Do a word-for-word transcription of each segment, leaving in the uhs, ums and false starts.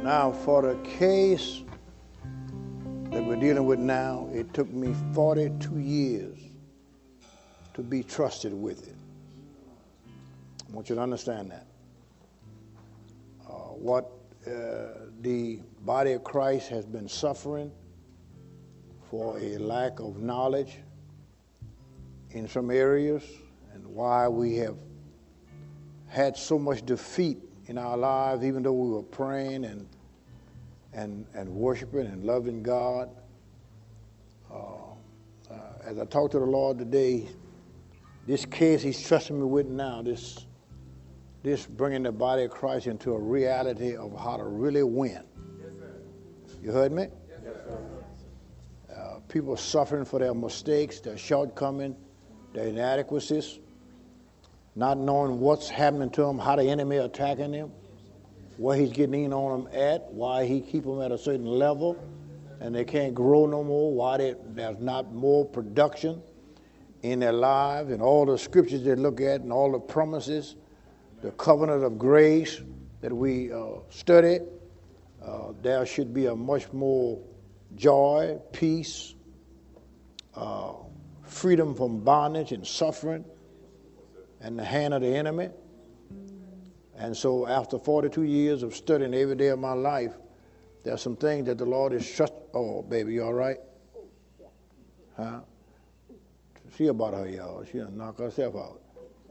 Now, for the case that we're dealing with now, it took me forty-two years to be trusted with it. I want you to understand that. Uh, what uh, the body of Christ has been suffering for a lack of knowledge in some areas, and why we have had so much defeat in our lives, even though we were praying and and and worshiping and loving God. Uh, uh, as I talk to the Lord today, this case He's trusting me with now, this this bringing the body of Christ into a reality of how to really win. Yes, sir. You heard me? Yes, sir. Uh, people suffering for their mistakes, their shortcomings, their inadequacies, not knowing what's happening to them, how the enemy attacking them, where he's getting in on them at, why he keep them at a certain level, and they can't grow no more, why they, there's not more production in their lives, and all the scriptures they look at, and all the promises, the covenant of grace that we uh, study. Uh, there should be a much more joy, peace, uh, freedom from bondage and suffering and the hand of the enemy. And so after forty-two years of studying every day of my life, there's some things that the Lord is trust. Oh, baby, you all right? Huh? See about her, y'all. She'll knock herself out.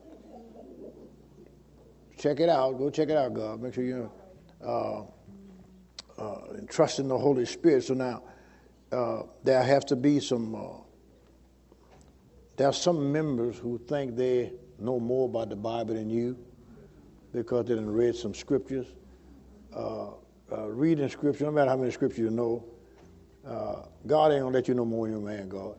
Check it out. Go check it out, God. Make sure you're uh, uh, trust in the Holy Spirit. So now, uh, there have to be some, uh, there are some members who think they know more about the Bible than you because they done read some scriptures. Uh, uh, reading scripture, no matter how many scriptures you know, uh, God ain't gonna let you know more than your man, God.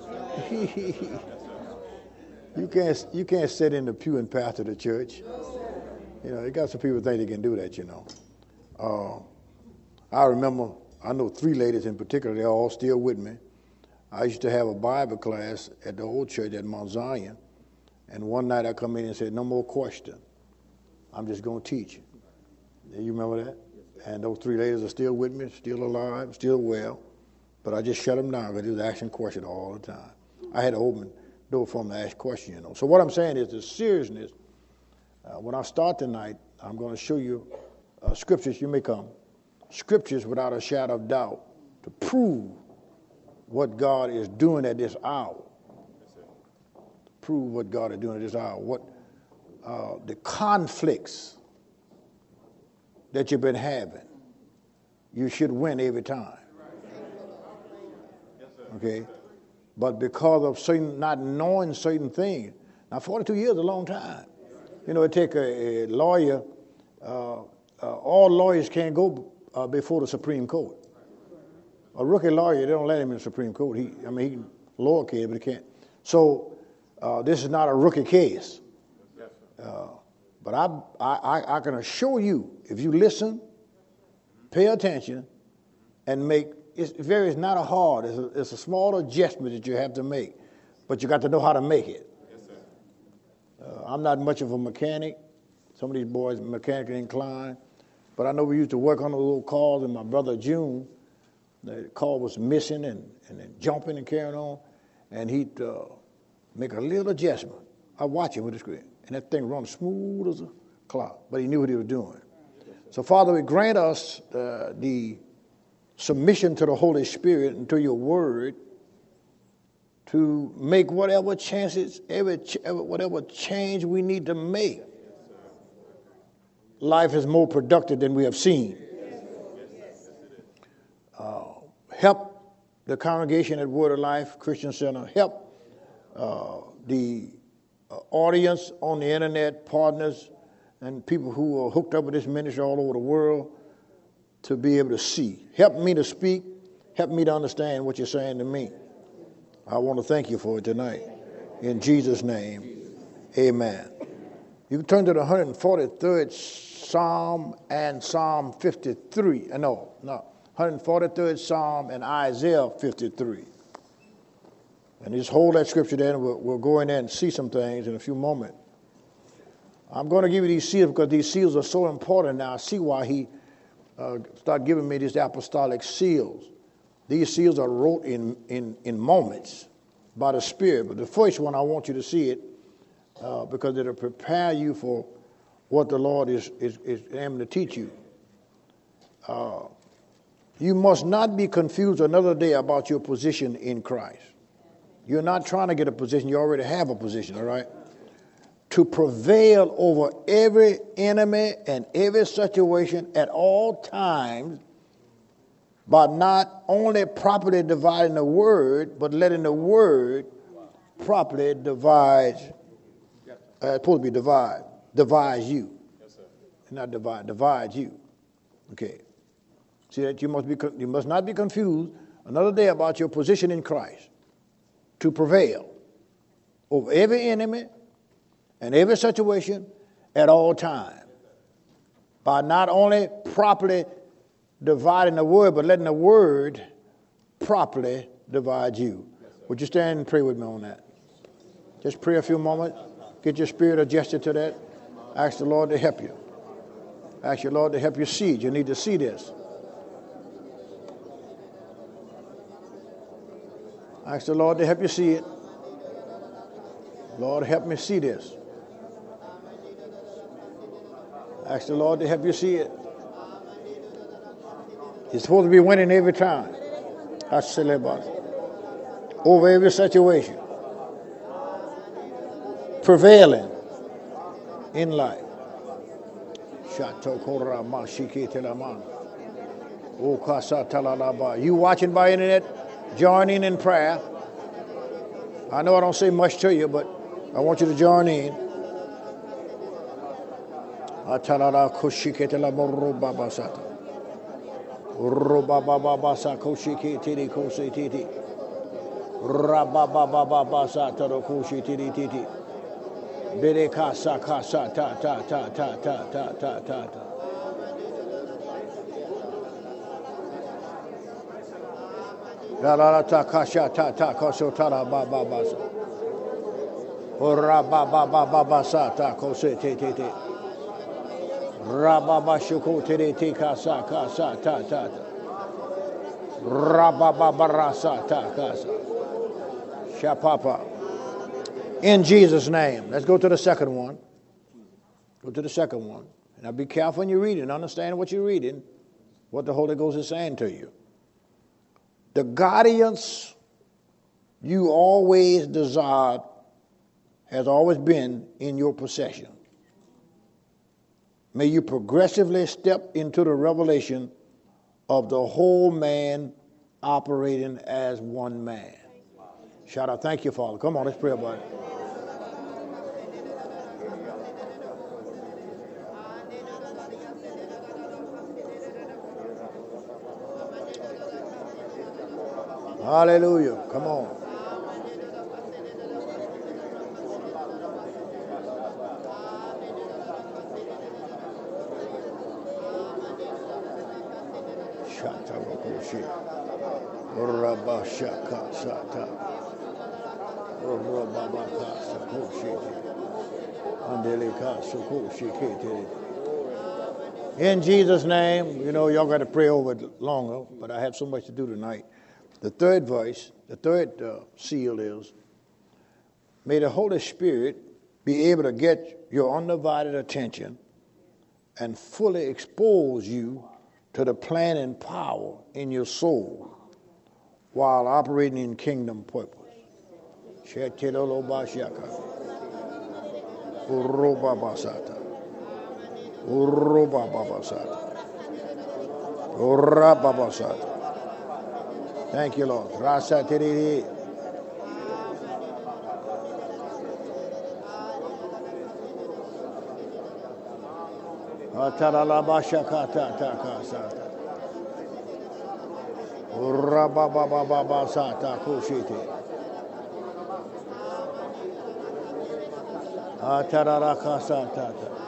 you can't you can't sit in the pew and pastor the church. You know, you got some people think they can do that, you know. Uh, I remember, I know three ladies in particular, they're all still with me. I used to have a Bible class at the old church at Mount Zion, and one night I come in and said, no more question. I'm just going to teach. You remember that? And those three ladies are still with me, still alive, still well, but I just shut them down because they was asking questions all the time. I had to open the door for them to ask questions, you know. So what I'm saying is the seriousness. Uh, when I start tonight, I'm going to show you uh, scriptures, you may come, scriptures without a shadow of doubt to prove what God is doing at this hour. To prove what God is doing at this hour. What uh, the conflicts that you've been having, you should win every time. Okay? But because of certain, not knowing certain things, now forty-two years is a long time. You know, it take a, a lawyer, uh, uh, all lawyers can't go uh, before the Supreme Court. A rookie lawyer, they don't let him in the Supreme Court. He, I mean, he can lower case, but he can't. So uh, this is not a rookie case. Uh, but I, I, I can assure you, if you listen, pay attention, and make, it's very, it's not a hard, it's a, it's a small adjustment that you have to make, but you got to know how to make it. Uh, I'm not much of a mechanic. Some of these boys are mechanically inclined. But I know we used to work on those little cars, and my brother June, the car was missing and, and then jumping and carrying on, and he'd uh, make a little adjustment. I watch him with the screen, and that thing runs smooth as a cloud. But he knew what he was doing. So, Father, we grant us uh, the submission to the Holy Spirit and to your word, to make whatever chances, every, whatever change we need to make. Life is more productive than we have seen. Uh, help the congregation at Word of Life Christian Center. Help uh, the uh, audience on the internet, partners, and people who are hooked up with this ministry all over the world to be able to see. Help me to speak. Help me to understand what you're saying to me. I want to thank you for it tonight. In Jesus' name, amen. You can turn to the one hundred forty-third Psalm and Psalm fifty-three. No, no, one hundred forty-third Psalm and Isaiah fifty-three. And just hold that scripture there, and we'll, we'll go in there and see some things in a few moments. I'm going to give you these seals because these seals are so important now. I see why he uh, start giving me these apostolic seals. These seals are wrote in, in, in moments by the Spirit. But the first one, I want you to see it uh, because it'll prepare you for what the Lord is, is, is aiming to teach you. Uh, you must not be confused another day about your position in Christ. You're not trying to get a position. You already have a position, all right? To prevail over every enemy and every situation at all times by not only properly dividing the word, but letting the word properly divide. Uh, it's supposed to be divide. Divide you. Yes, sir. Not divide. Divide you. Okay. See that you must be. You must not be confused another day about your position in Christ. To prevail over every enemy and every situation at all times by not only properly dividing the word, but letting the word properly divide you. Would you stand and pray with me on that? Just pray a few moments. Get your spirit adjusted to that. Ask the Lord to help you. Ask your Lord to help you see it. You need to see this. Ask the Lord to help you see it. Lord, help me see this. Ask the Lord to help you see it. You're supposed to be winning every time. Over every situation. Prevailing in life. You watching by internet? Join in in prayer. I know I don't say much to you, but I want you to join in. Atalala koshiketela morroba basata. Robaba basa koshiketiri kosititi. Rababa basata koshitiri titi. Bere kasa kasa ta ta ta ta ta ta ta ta ta. La la ta kasha ta ta koso ta la ba ba basa. Ora ba ba ba ba basa ta kose te te te. Rababa shuko te te kasa kasa ta ta ta. Rababa barasa ta kasa. Shapapa. In Jesus' name. Let's go to the second one. Go to the second one. Now be careful when you're reading. Understand what you're reading. What the Holy Ghost is saying to you. The guidance you always desired has always been in your possession. May you progressively step into the revelation of the whole man operating as one man. Shout out, thank you, Father. Come on, let's pray about it. Hallelujah. Come on. In Jesus' name, you know, y'all got to pray over it longer, but I have so much to do tonight. The third voice, the third uh, seal is, may the Holy Spirit be able to get your undivided attention and fully expose you to the plan and power in your soul while operating in kingdom purpose. Urubabasata. Urubabasata. Urababasata. Thank you, Lord. Rasa tiriri. Ataralabashakata takasata. Urababababasata kushiti. Atararakasata.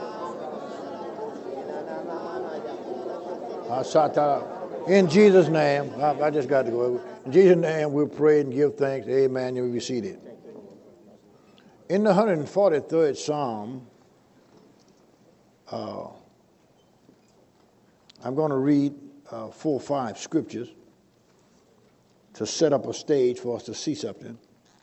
Asata. In Jesus' name, I, I just got to go. In Jesus' name, we'll pray and give thanks. Amen. You'll be seated. In the one hundred forty-third Psalm, uh, I'm going to read uh, four or five scriptures to set up a stage for us to see something.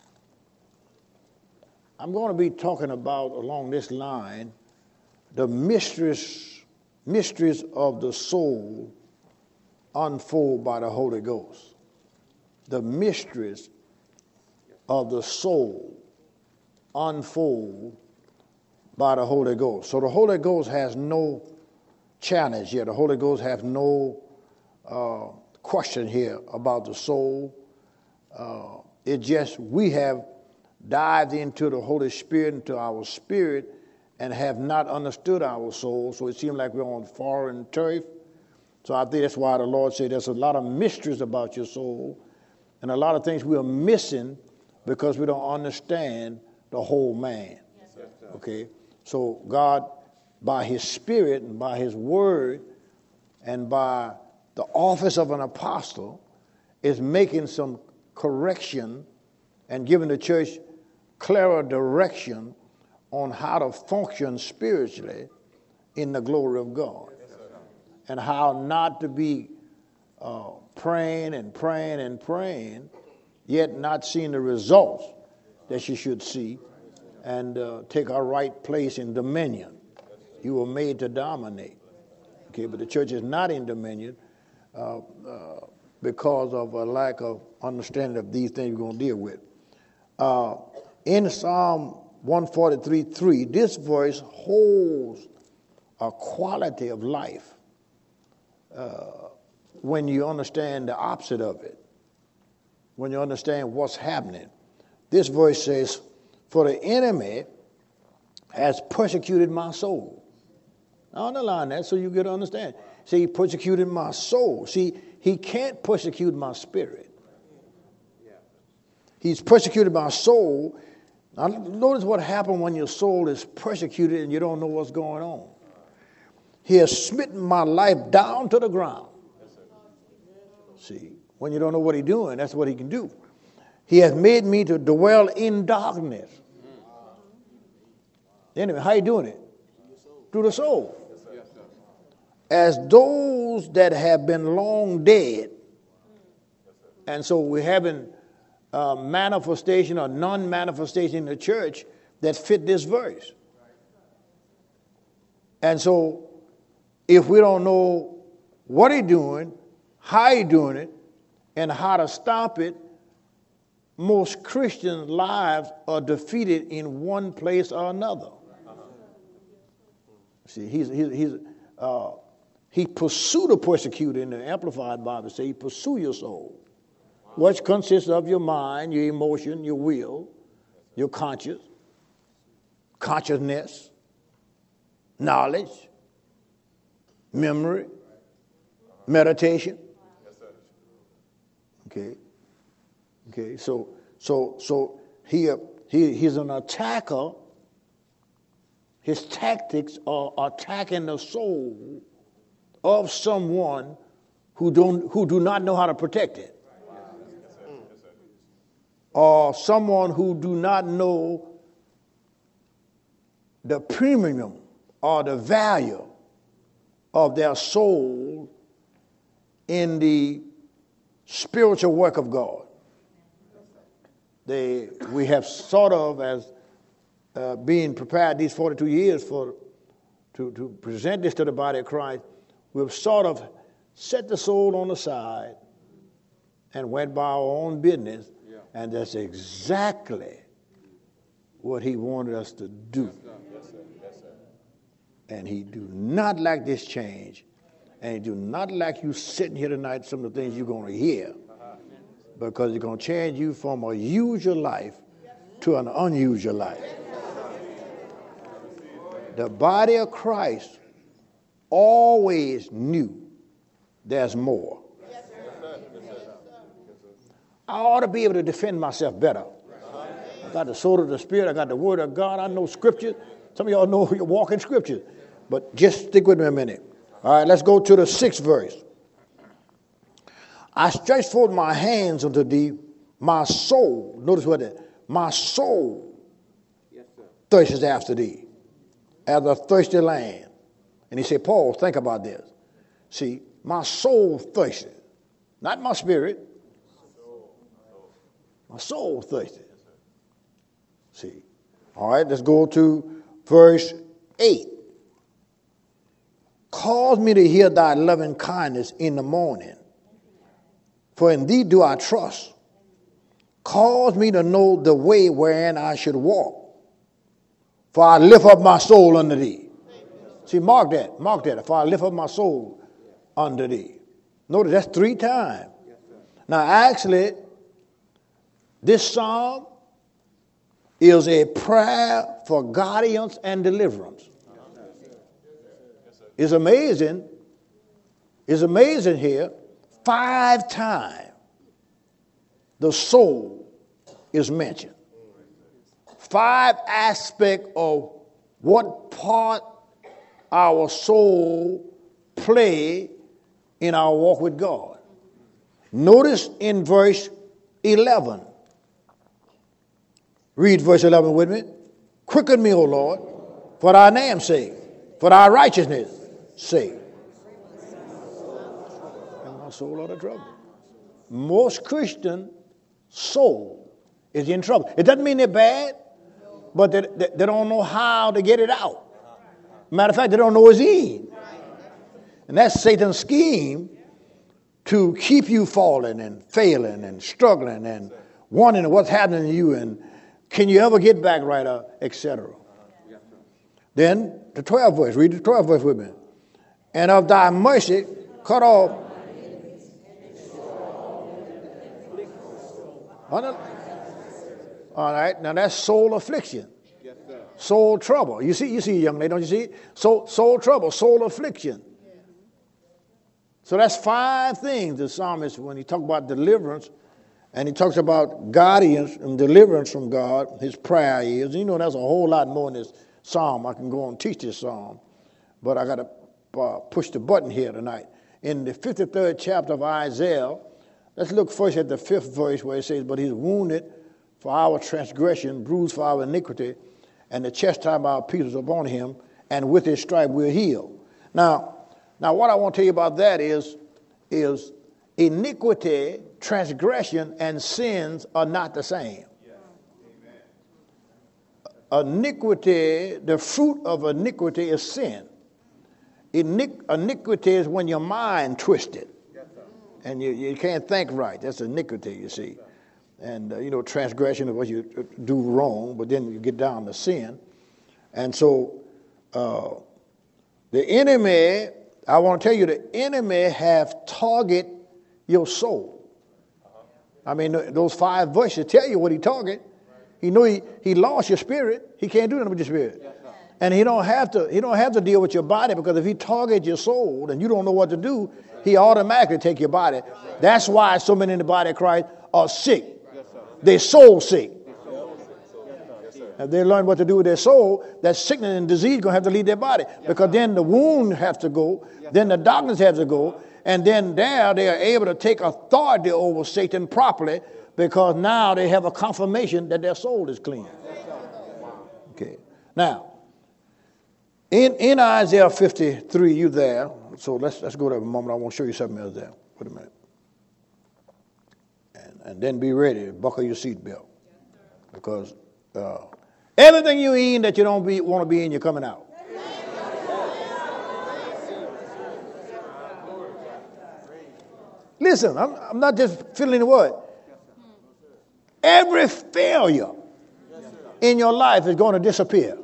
I'm going to be talking about, along this line, the mysteries, mysteries of the soul unfold by the Holy Ghost. The mysteries of the soul unfold by the Holy Ghost. So the Holy Ghost has no challenge here. The Holy Ghost has no uh, question here about the soul. Uh, it just, we have dived into the Holy Spirit, into our spirit, and have not understood our soul. So it seems like we're on foreign turf. So I think that's why the Lord said there's a lot of mysteries about your soul and a lot of things we are missing because we don't understand the whole man. Yes, okay? So God, by his spirit and by his word and by the office of an apostle, is making some correction and giving the church clearer direction on how to function spiritually in the glory of God. And how not to be uh, praying and praying and praying, yet not seeing the results that you should see, and uh, take our right place in dominion. You were made to dominate. Okay, but the church is not in dominion uh, uh, because of a lack of understanding of these things we're going to deal with. Uh, in Psalm one forty-three three, this verse holds a quality of life. Uh, when you understand the opposite of it, when you understand what's happening. This verse says, for the enemy has persecuted my soul. Now underline that so you get to understand. See, he persecuted my soul. See, he can't persecute my spirit. He's persecuted my soul. Now notice what happened when your soul is persecuted and you don't know what's going on. He has smitten my life down to the ground. See, when you don't know what he's doing, that's what he can do. He has made me to dwell in darkness. Anyway, how you doing it? Through the soul. As those that have been long dead. And so we're having a manifestation or non-manifestation in the church that fit this verse. And so if we don't know what he's doing, how he's doing it, and how to stop it, most Christian lives are defeated in one place or another. See, he's, he's, he's, uh, he pursued a persecutor in the Amplified Bible. Say he pursue your soul, which consists of your mind, your emotion, your will, your conscience, consciousness, knowledge, memory, meditation. Okay. Okay. So so so he he he's an attacker. His tactics are attacking the soul of someone who don't who do not know how to protect it. Or someone who do not know the premium or the value of their soul in the spiritual work of God. They, we have sort of, as uh, being prepared these forty-two years for to, to present this to the body of Christ, we've sort of set the soul on the side and went by our own business, yeah. And that's exactly what he wanted us to do. Yes, sir. Yes, sir. And he do not like this change. And he do not like you sitting here tonight, some of the things you're going to hear. Uh-huh. Because it's going to change you from a usual life to an unusual life. The body of Christ always knew there's more. Yes, sir. I ought to be able to defend myself better. I got the sword of the Spirit. I got the word of God. I know Scripture. Some of y'all know you're walking Scripture. But just stick with me a minute. All right, let's go to the sixth verse. I stretch forth my hands unto thee, my soul. Notice what it is. My soul yes, thirsts after thee, as a thirsty land. And he said, Paul, think about this. See, my soul thirsted. Not my spirit. My soul thirsted. See. All right, let's go to verse eight. Cause me to hear thy loving kindness in the morning, for in thee do I trust. Cause me to know the way wherein I should walk, for I lift up my soul unto thee. See, mark that, mark that. For I lift up my soul unto thee. Notice that's three times. Now, actually, this psalm is a prayer for guidance and deliverance. It's amazing. It's amazing here. Five times the soul is mentioned. Five aspects of what part our soul play in our walk with God. Notice in verse eleven. Read verse eleven with me. Quicken me, O Lord, for thy name's sake, for thy righteousness' sake. And my soul out of trouble. Most Christian soul is in trouble. It doesn't mean they're bad, but they, they, they don't know how to get it out. Matter of fact, they don't know it's in. And that's Satan's scheme to keep you falling and failing and struggling and wondering what's happening to you and can you ever get back right, uh, et cetera. Then the twelfth verse. Read the twelfth verse with me. And of thy mercy cut off. All right, now that's soul affliction. Soul trouble. You see, you see, young lady, don't you see? Soul, soul trouble, soul affliction. So that's five things the psalmist, when he talks about deliverance, and he talks about guidance and deliverance from God, his prayer is. You know, there's a whole lot more in this psalm. I can go and teach this psalm, but I got to uh, push the button here tonight. In the fifty-third chapter of Isaiah, let's look first at the fifth verse where it says, but he's wounded for our transgression, bruised for our iniquity, and the chastisement of our peace is upon him, and with his stripe we're healed. Now, now what I want to tell you about that is, is iniquity, transgression, and sins are not the same. Iniquity, the fruit of iniquity is sin. Iniqu- iniquity is when your mind twisted and you, you can't think right. That's iniquity, you see. And, uh, you know, transgression is what you do wrong, but then you get down to sin. And so uh, the enemy, I want to tell you, the enemy have target your soul. I mean, those five verses tell you what he target. He knew he, he lost your spirit. He can't do nothing with your spirit. And he don't have to he don't have to deal with your body, because if he targets your soul and you don't know what to do, he automatically take your body. That's why so many in the body of Christ are sick. They're soul sick. If they learn what to do with their soul, that sickness and disease going to have to leave their body, because then the wound has to go, then the darkness has to go, and then there they are able to take authority over Satan properly, because now they have a confirmation that their soul is clean. Okay. Now, in, in Isaiah fifty-three, you there. So let's let's go there a moment. I want to show you something else there. Wait a minute. And, and then be ready. Buckle your seatbelt. Because uh, everything you in that you don't be, want to be in, you're coming out. Listen, I'm, I'm not just filling the word. Every failure in your life is going to disappear.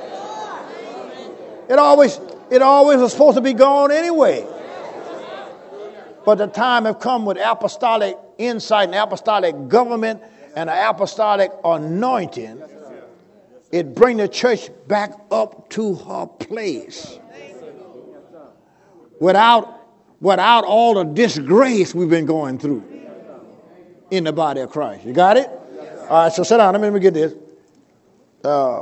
It always, it always was supposed to be gone anyway. But the time have come with apostolic insight and apostolic government and an apostolic anointing. It bring the church back up to her place. Without, without all the disgrace we've been going through in the body of Christ. You got it? All right, so sit down. Let me get this. Uh,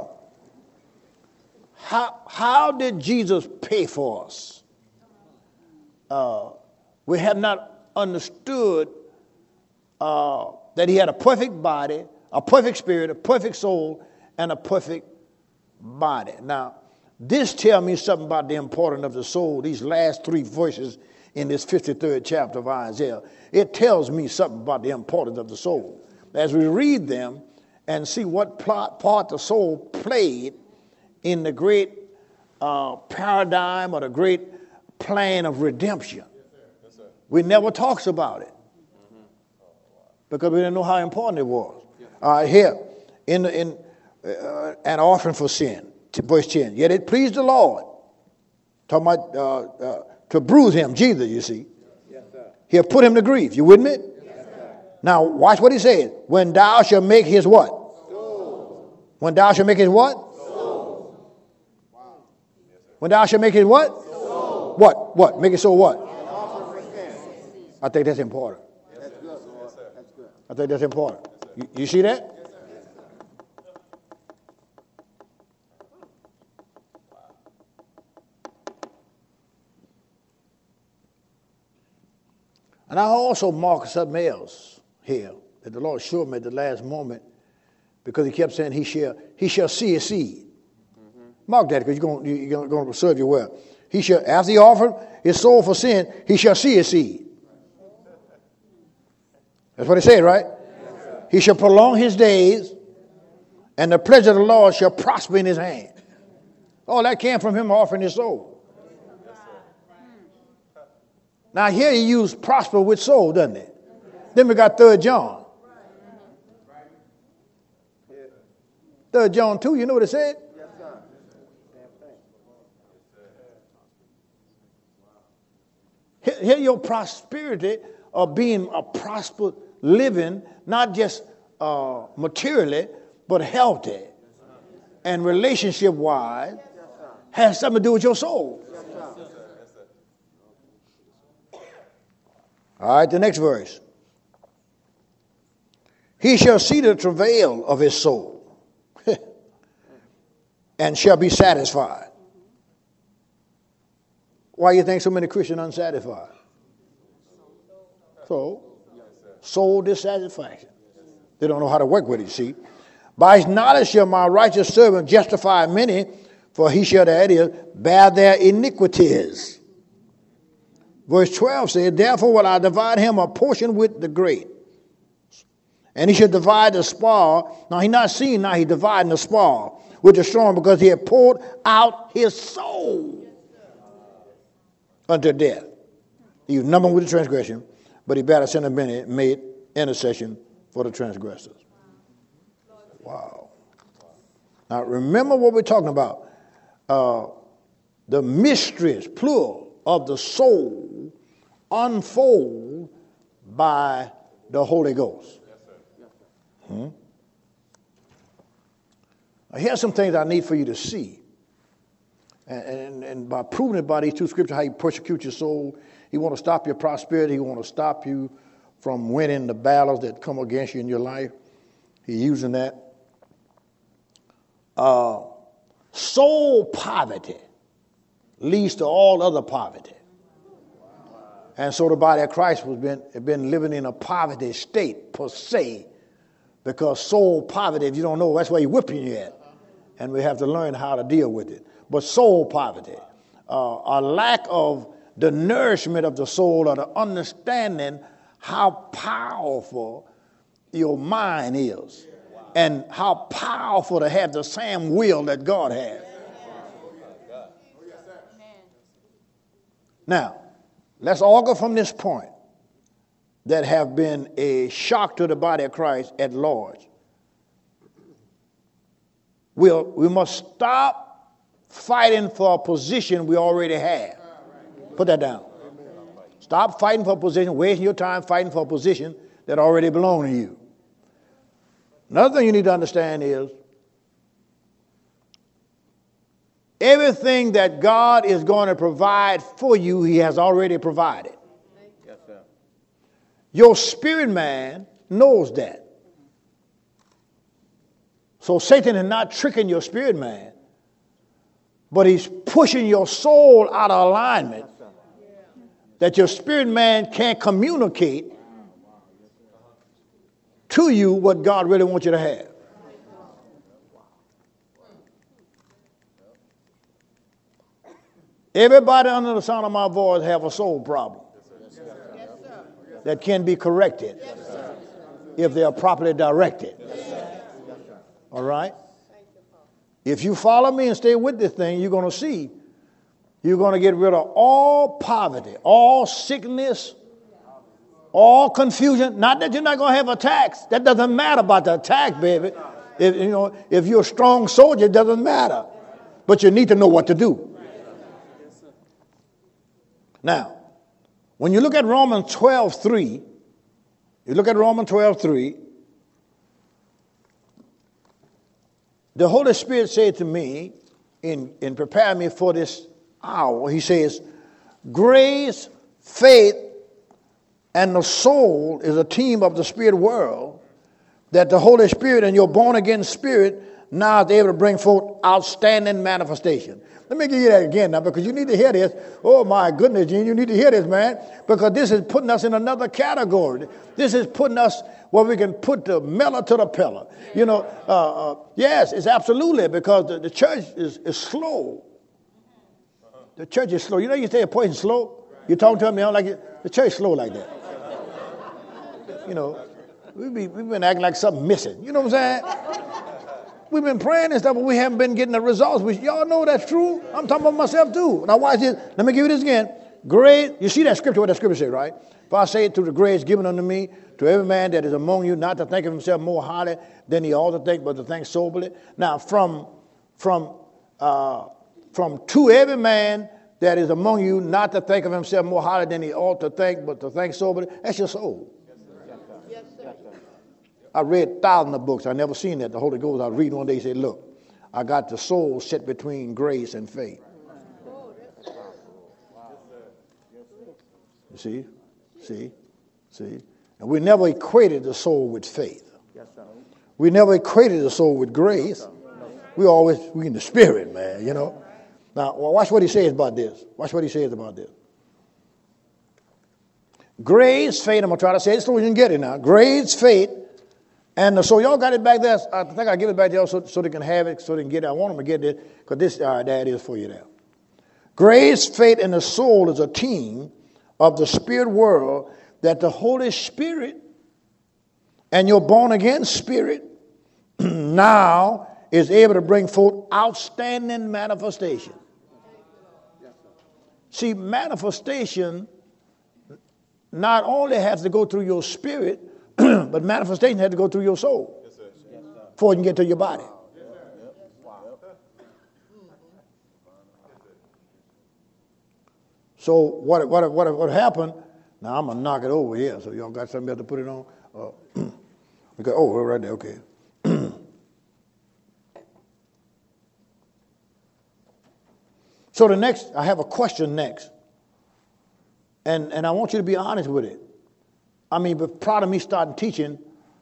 how, how did Jesus pay for us? Uh, we have not understood uh, that he had a perfect body, a perfect spirit, a perfect soul, and a perfect body. Now, This tells me something about the importance of the soul. These last three verses in this fifty-third chapter of Isaiah, it tells me something about the importance of the soul. As we read them and see what plot, part the soul played in the great uh, paradigm or the great plan of redemption. Yes, sir. Yes, sir. We never talks about it mm-hmm. because we didn't know how important it was. Yes. All right, here, in, the, in uh, an offering for sin, verse ten. Yet it pleased the Lord, talking about uh, uh, to bruise him, Jesus, you see. Yes, sir. He'll put him to grief. You with me? Yes, sir. Now, watch what he says. When thou shalt make his what? Soul. When thou shalt make his what? Soul. Wow. When thou shalt make his what? Soul. What? What? Make it so what? I think that's important. That's good. Yes, sir. That's good. I think that's important. You, you see that? And I also mark something else here that the Lord showed me at the last moment because he kept saying he shall, he shall see his seed. Mm-hmm. Mark that because you're going, you're going to serve you well. He shall, after he offered his soul for sin, he shall see his seed. That's what he said, right? Yes, he shall prolong his days, and the pleasure of the Lord shall prosper in his hand. Oh, that came from him offering his soul. Now here he used prosper with soul, doesn't it? Then we got Third John. Third John two, you know what it said? Here, here your prosperity of being a prosperous living, not just uh, materially, but healthy and relationship-wise, has something to do with your soul. All right, the next verse. He shall see the travail of his soul and shall be satisfied. Why do you think so many Christians are unsatisfied? So, soul dissatisfaction. They don't know how to work with it, see. By his knowledge shall my righteous servant justify many, for he shall, that is, bear their iniquities. Verse twelve says, therefore will I divide him a portion with the great. And he shall divide the spoil. Now he's not seeing now he's dividing the spoil with the strong because he had poured out his soul unto death. He was numbered with the transgression, but he better send a minute made intercession for the transgressors. Wow. Now remember what we're talking about. Uh, the mysteries, plural, of the soul unfold by the Holy Ghost. Yes, sir. Yes, sir. Hmm? Now, here's some things I need for you to see. And, and, and by proving it by these two scriptures, how you persecute your soul, he want to stop your prosperity, he want to stop you from winning the battles that come against you in your life. He's using that. Uh, soul poverty leads to all other poverty. And so the body of Christ has been, been living in a poverty state per se, because soul poverty, if you don't know, that's where you're whipping you at. And we have to learn how to deal with it. But soul poverty, uh, a lack of the nourishment of the soul or the understanding how powerful your mind is and how powerful to have the same will that God has. Now, let's all go from this point that have been a shock to the body of Christ at large. We'll, we must stop fighting for a position we already have. Put that down. Stop fighting for a position, wasting your time fighting for a position that already belongs to you. Another thing you need to understand is everything that God is going to provide for you, he has already provided. Yes, sir. Your spirit man knows that. So Satan is not tricking your spirit man, but he's pushing your soul out of alignment that your spirit man can't communicate to you what God really wants you to have. Everybody under the sound of my voice have a soul problem that can be corrected if they are properly directed. All right? If you follow me and stay with this thing, you're going to see you're going to get rid of all poverty, all sickness, all confusion. Not that you're not going to have attacks. That doesn't matter about the attack, baby. If, you know, if you're a strong soldier, it doesn't matter. But you need to know what to do. Now, when you look at Romans twelve three, you look at Romans twelve three, the Holy Spirit said to me in, in preparing me for this hour, he says, grace, faith, and the soul is a team of the spirit world that the Holy Spirit and your born-again spirit now is able to bring forth outstanding manifestation. Let me give you that again now, because you need to hear this. Oh, my goodness, Gene, you need to hear this, man, because this is putting us in another category. This is putting us where we can put the mellow to the pillar. You know, uh, uh, yes, it's absolutely, because the, the church is, is slow. The church is slow. You know, you say a person slow. You talk to them, they don't like it. The church is slow like that. You know, we've been, we've been acting like something missing. You know what I'm saying? We've been praying and stuff, but we haven't been getting the results. We, y'all know that's true. I'm talking about myself too. Now watch this. Let me give you this again. Grace, you see that scripture, what that scripture says, right? For I say it through the grace given unto me, to every man that is among you, not to think of himself more highly than he ought to think, but to think soberly. Now from, from, uh, from to every man that is among you, not to think of himself more highly than he ought to think, but to think soberly, that's your soul. Yes, sir. I read thousands of books. I never seen that. The Holy Ghost, I read one day, he said, look, I got the soul set between grace and faith. You see? See? See? And we never equated the soul with faith. We never equated the soul with grace. We always, we in the spirit, man, you know. Now, well, watch what he says about this. Watch what he says about this. Grace, faith, I'm going to try to say it so you can get it now. Grace, faith, and so y'all got it back there. I think I'll give it back there so, so they can have it, so they can get it. I want them to get it, because this, all right, there it is for you there. Grace, faith, and the soul is a team of the spirit world that the Holy Spirit and your born-again spirit now is able to bring forth outstanding manifestation. See, manifestation not only has to go through your spirit, but manifestation has to go through your soul yes, sir. Before you can get to your body. Yes, wow. So what what what what happened? Now I'm gonna knock it over here. So y'all got something else to put it on? Uh, because, oh, we're right there. Okay. So the next, I have a question next. And, and I want you to be honest with it. I mean, but proud of me starting teaching,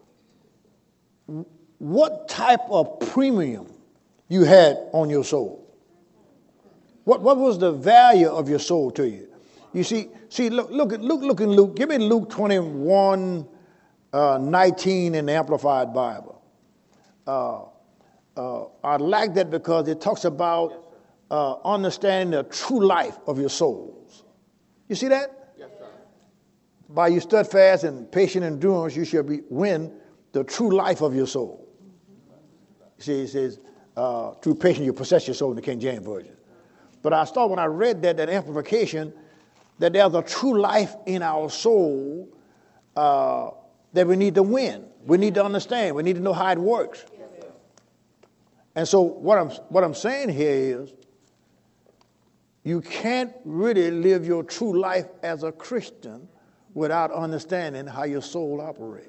what type of premium you had on your soul? What, what was the value of your soul to you? You see, see, look, look at Luke, look in Luke. Give me Luke twenty-one, uh, nineteen in the Amplified Bible. Uh, uh, I like that because it talks about Uh, understanding the true life of your souls. You see that? Yes, sir. By your steadfast and patient endurance, you shall be, win the true life of your soul. You see, it says, uh, through patience you possess your soul in the King James Version. But I thought when I read that, that amplification, that there's a true life in our soul uh, that we need to win. We need to understand. We need to know how it works. Yes, and so what I'm, what I'm saying here is, you can't really live your true life as a Christian without understanding how your soul operates.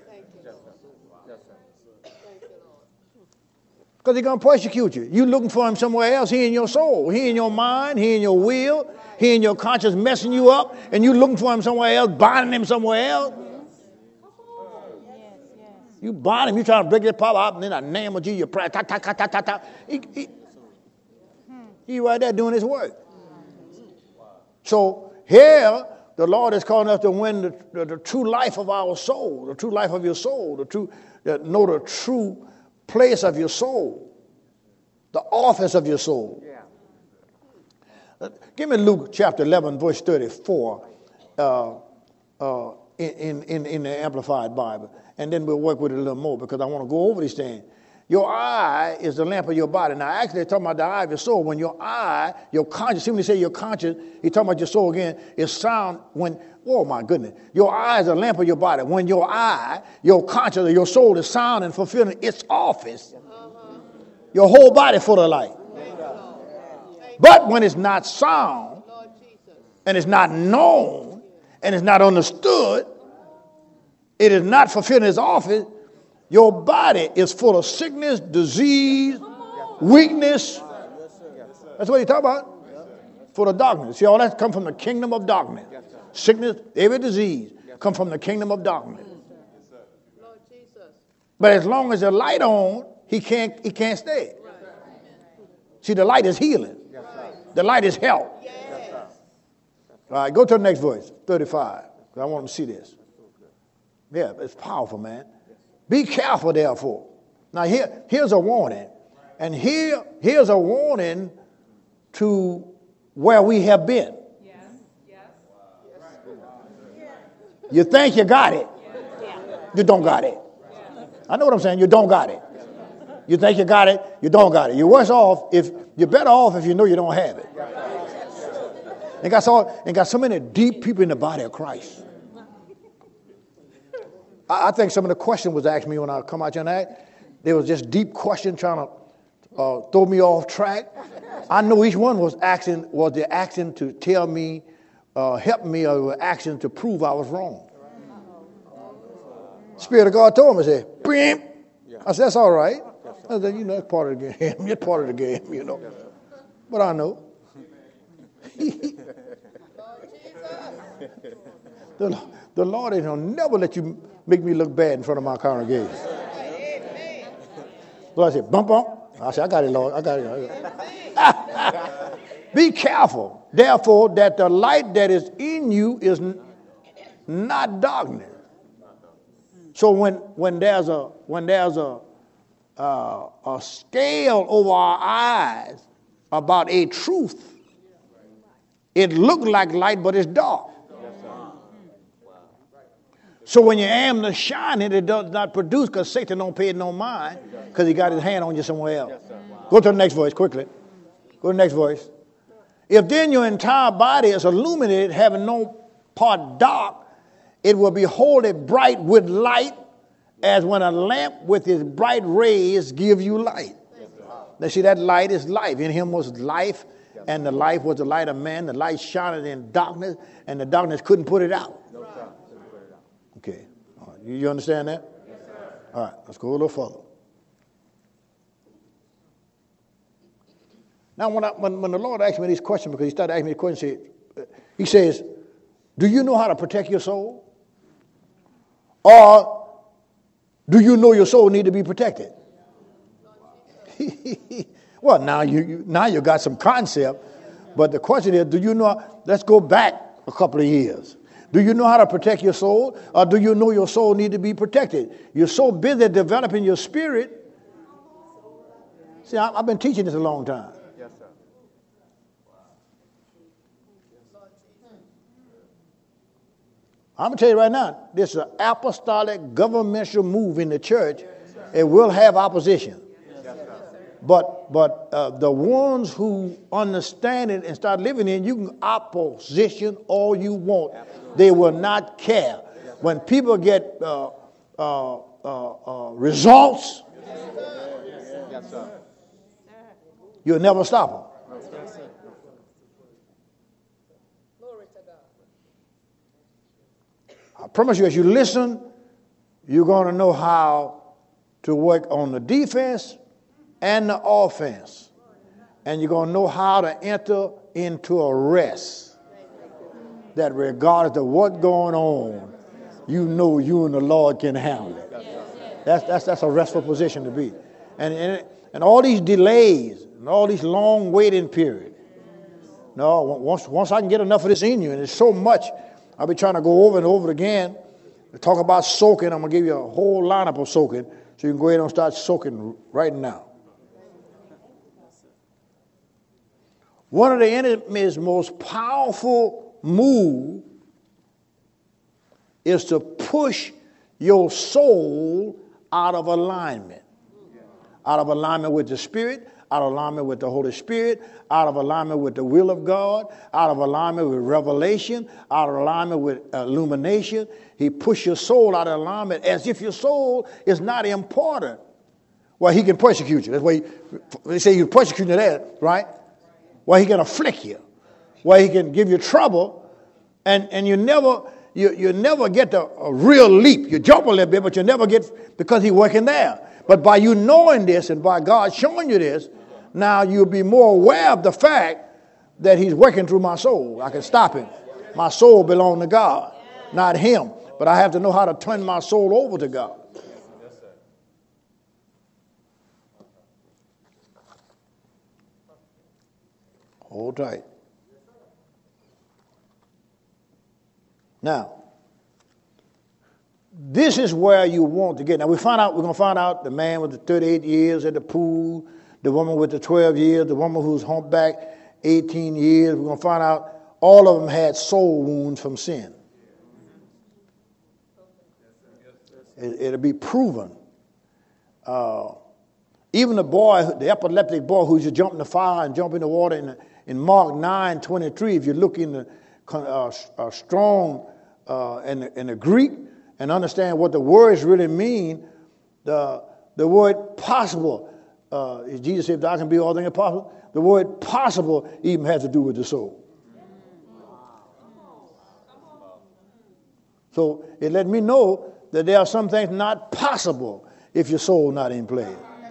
Because he's going to persecute you. You looking for him somewhere else. He in your soul. He in your mind. He in your will. He in your conscience messing you up. And you looking for him somewhere else, binding him somewhere else. You bind him. You trying to break that power up. And in the name of Jesus, you pray. Ta, ta, ta, ta, ta, ta. He, he, he right there doing his work. So here, the Lord is calling us to win the, the, the true life of our soul, the true life of your soul, the true, the, know the true place of your soul, the office of your soul. Yeah. Uh, give me Luke chapter eleven, verse thirty-four uh, uh, in, in, in the Amplified Bible. And then we'll work with it a little more because I want to go over these things. Your eye is the lamp of your body. Now, actually, they're talking about the eye of your soul. When your eye, your conscience, see when they say your conscience, he's talking about your soul again, is sound when, oh my goodness, your eye is the lamp of your body. When your eye, your conscience, or your soul is sound and fulfilling its office, uh-huh. your whole body full of light. But when it's not sound, and it's not known, and it's not understood, it is not fulfilling its office, your body is full of sickness, disease, weakness. That's what he's talking about. Full of darkness. See, all that come from the kingdom of darkness. Sickness, every disease come from the kingdom of darkness. But as long as the light on, he can't, he can't stay. See, the light is healing. The light is health. All right, go to the next verse, thirty-five. I want them to see this. Yeah, it's powerful, man. Be careful, therefore. Now, here, here's a warning. And here, here's a warning to where we have been. Yes. Yes. You think you got it. You don't got it. I know what I'm saying. You don't got it. You think you got it. You don't got it. You're worse off if you're better off if you know you don't have it. And got so, and got so many deep people in the body of Christ. I think some of the question was asked me when I come out here tonight. There was just deep question trying to uh, throw me off track. I know each one was asking, was the action to tell me, uh, help me, or action to prove I was wrong. Spirit of God told me, I said, Bim. I said, that's all right. I said, you know, that's part of the game. It's part of the game, you know. But I know. the, the Lord ain't gonna never let you make me look bad in front of my congregation. So I said, bump, bump. I said, I got it, Lord. I got it. I got it. Be careful, therefore, that the light that is in you is n- not darkness. So when when there's a when there's a uh, a scale over our eyes about a truth, it looks like light, but it's dark. So when you aim to shine it, it does not produce because Satan don't pay it no mind because he got his hand on you somewhere else. Go to the next voice quickly. Go to the next voice. If then your entire body is illuminated, having no part dark, it will be wholly bright with light, as when a lamp with its bright rays give you light. Now see, that light is life. In him was life, and the life was the light of man. The light shined in darkness, and the darkness couldn't put it out. Okay. All right. You understand that? Yes, sir. All right. Let's go a little further. Now, when, I, when, when the Lord asked me these questions, because he started asking me the question, he says, do you know how to protect your soul? Or do you know your soul need to be protected? Well, now you, you now you got some concept, but the question is, do you know, let's go back a couple of years. Do you know how to protect your soul, or do you know your soul need to be protected? You're so busy developing your spirit. See, I, I've been teaching this a long time. Yes, sir. I'm going to tell you right now, this is an apostolic governmental move in the church. It will have opposition. But but uh, the ones who understand it and start living in, you can opposition all you want. They will not care. When people get uh, uh, uh, uh, results, you'll never stop them. I promise you, as you listen, you're going to know how to work on the defense and the offense. And you're going to know how to enter into a rest that regardless of what's going on, you know you and the Lord can handle it. That's that's that's a restful position to be. And and, and all these delays and all these long waiting periods. No, once once I can get enough of this in you, and it's so much, I'll be trying to go over and over again to talk about soaking. I'm going to give you a whole lineup of soaking, so you can go ahead and start soaking right now. One of the enemy's most powerful move is to push your soul out of alignment. Out of alignment with the Spirit, out of alignment with the Holy Spirit, out of alignment with the will of God, out of alignment with revelation, out of alignment with illumination. He pushes your soul out of alignment as if your soul is not important. Well, he can persecute you. That's why he, they say you persecute you there, right? Well, he can afflict you. Well, he can give you trouble, and, and you never you, you never get the, a real leap. You jump a little bit, but you never get, because he's working there. But by you knowing this and by God showing you this, now you'll be more aware of the fact that he's working through my soul. I can stop him. My soul belongs to God, not him. But I have to know how to turn my soul over to God. Hold tight. Now, this is where you want to get. Now we find out, we're going to find out the man with the thirty-eight years at the pool, the woman with the twelve years, the woman who's humpback eighteen years. We're going to find out all of them had soul wounds from sin. It, it'll be proven. Uh, even the boy, the epileptic boy who used to jump in the fire and jump in the water in, in Mark nine twenty-three, if you look in the uh, uh, strong uh, in, the, in the Greek, and understand what the words really mean, the, the word possible, uh, Jesus said, if I can be all things possible, the word possible even has to do with the soul. So it let me know that there are some things not possible if your soul not in play.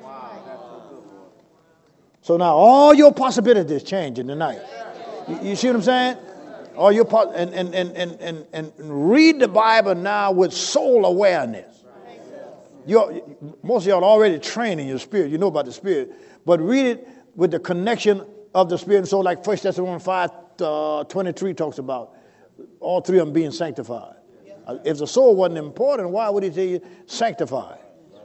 So now all your possibilities changing tonight. You, you see what I'm saying? All your and, and, and, and, and, and read the Bible now with soul awareness. You're, most of y'all are already trained in your spirit. You know about the spirit. But read it with the connection of the spirit and soul, like First Thessalonians five twenty-three talks about. All three of them being sanctified. If the soul wasn't important, why would he tell you sanctified?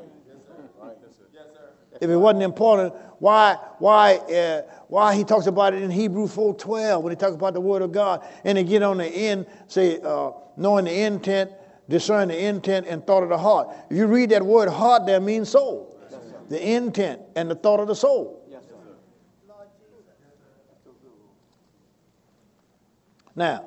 If it wasn't important, why why uh, why he talks about it in Hebrews four twelve when he talks about the word of God, and then get on the end, say uh, knowing the intent, discern the intent and thought of the heart. If you read that word heart, there means soul. Yes, the intent and the thought of the soul. Yes, now,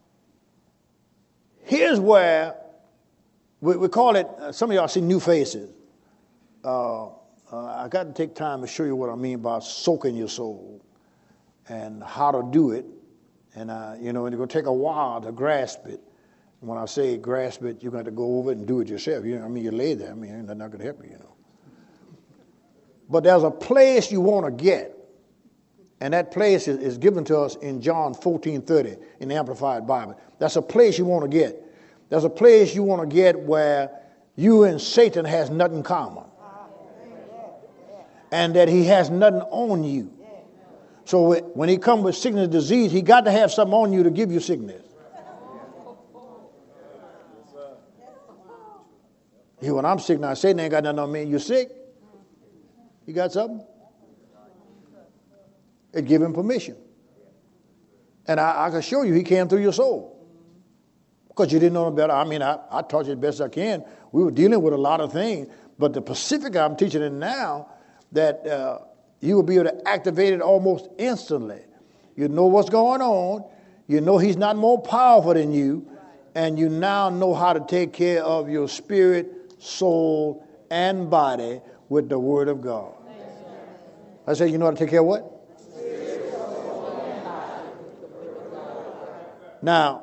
here's where we, we call it. Uh, some of y'all see new faces. Uh, Uh, I got to take time to show you what I mean by soaking your soul and how to do it. And, uh, you know, it's going to take a while to grasp it. When I say grasp it, you're going to go over it and do it yourself. You know, I mean, you lay there. I mean, they're not going to help you, you know. But there's a place you want to get. And that place is, is given to us in John fourteen thirty in the Amplified Bible. That's a place you want to get. There's a place you want to get where you and Satan has nothing in common. And that he has nothing on you. So when he comes with sickness and disease, he got to have something on you to give you sickness. You, when I'm sick now, Satan ain't got nothing on me. You sick? You got something? It give him permission. And I, I can show you he came through your soul. Because you didn't know no better. I mean, I, I taught you the best I can. We were dealing with a lot of things. But the Pacific I'm teaching in now, that uh, you will be able to activate it almost instantly. You know what's going on. You know he's not more powerful than you. And you now know how to take care of your spirit, soul, and body with the word of God. I say you know how to take care of what? Spirit, soul, and body with the word of God. Now,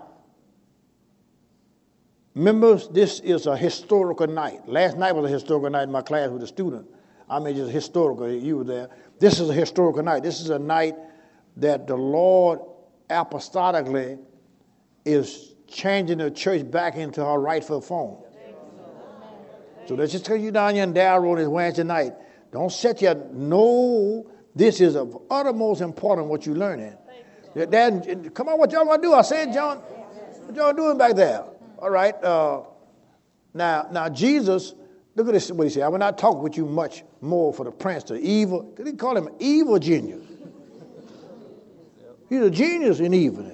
members, this is a historical night. Last night was a historical night in my class with a student. I mean, just historical. You were there. This is a historical night. This is a night that the Lord apostolically is changing the church back into her rightful form. So let's just tell you down here in Darrow on this Wednesday night. Don't set your no. This is of uttermost important what you're learning. Dad, come on, what y'all gonna do? I said, John, what y'all doing back there? All right. Uh, now, now Jesus. Look at this, what he said. I will not talk with you much more for the prince, the evil. They call him evil genius. He's a genius in evilness.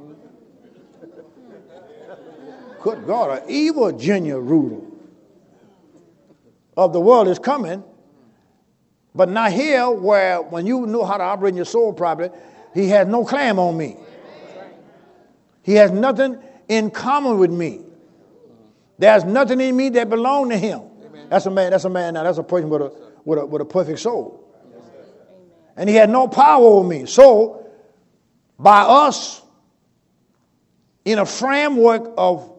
Good God, an evil genius ruler of the world is coming, but not here where when you know how to operate in your soul properly, he has no claim on me. He has nothing in common with me. There's nothing in me that belongs to him. That's a man, that's a man now, that's a person with a, with a, with a perfect soul. And he had no power over me. So, by us, in a framework of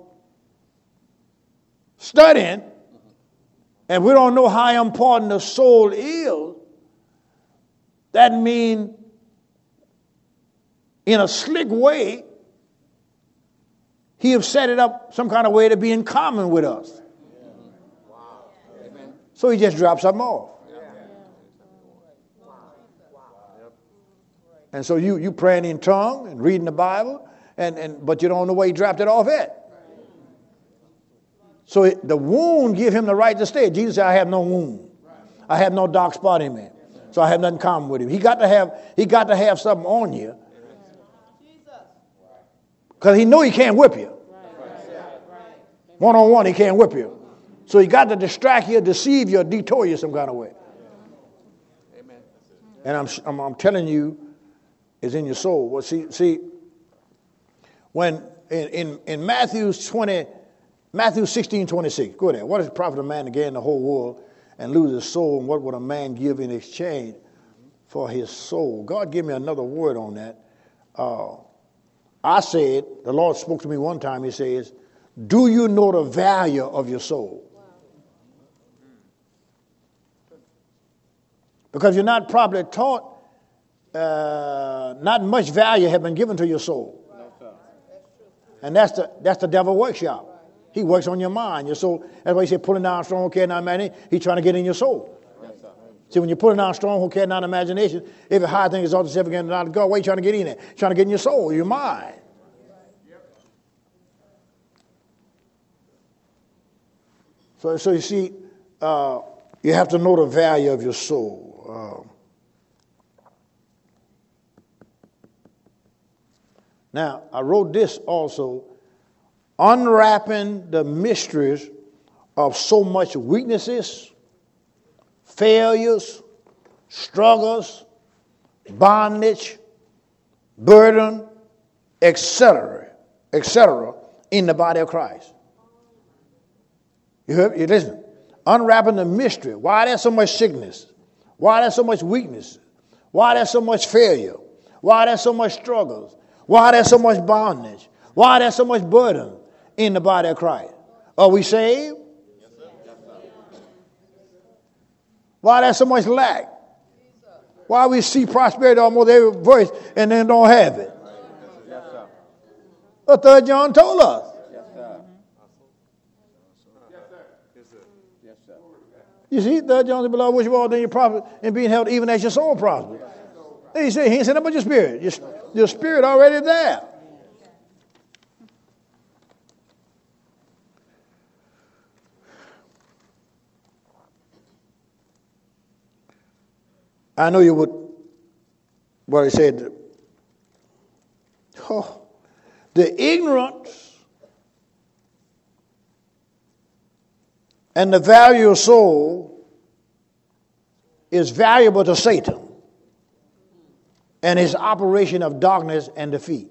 studying, and we don't know how important the soul is, that means in a slick way, he have set it up some kind of way to be in common with us. So he just drops something off. And so you you praying in tongue and reading the Bible, and, and but you don't know where he dropped it off at. So it, the wound give him the right to stay. Jesus said, I have no wound. I have no dark spot in me. So I have nothing common with him. He got to have, he got to have something on you. Because he know he can't whip you. One-on-one, he can't whip you. So he got to distract you, deceive you, or detour you some kind of way. And I'm, I'm, I'm telling you, it's in your soul. Well, see, see, when in, in, in Matthew twenty, Matthew sixteen twenty-six, go there. What is the profit of man to gain the whole world and lose his soul? And what would a man give in exchange for his soul? God gave me another word on that. Uh, I said, the Lord spoke to me one time, he says, do you know the value of your soul? Because you're not properly taught, uh, not much value has been given to your soul. And that's the that's the devil workshop. He works on your mind, your soul. That's why he said, pulling down stronghold, carrying down imagination. He's trying to get in your soul. See, when you're pulling down stronghold, carrying down imagination, if a high thing is all the self again, not God, where are you trying to get in there? Trying to get in your soul, your mind. So, so you see, uh, you have to know the value of your soul. Uh, now, I wrote this also, unwrapping the mysteries of so much weaknesses, failures, struggles, bondage, burden, et cetera, et cetera, in the body of Christ. You heard? You listen. Unwrapping the mystery. Why there's so much sickness? Why there's so much weakness? Why there's so much failure? Why there's so much struggles? Why there's so much bondage? Why there's so much burden in the body of Christ? Are we saved? Why there's so much lack? Why we see prosperity almost every verse and then don't have it? The third John told us. You see, third John said, beloved, wish you all then your prophet and being held even as your soul prospers. And he said, he ain't said nothing but your spirit. Your, your spirit already there. I know you would, well, he said, oh, the ignorance and the value of soul is valuable to Satan and his operation of darkness and defeat.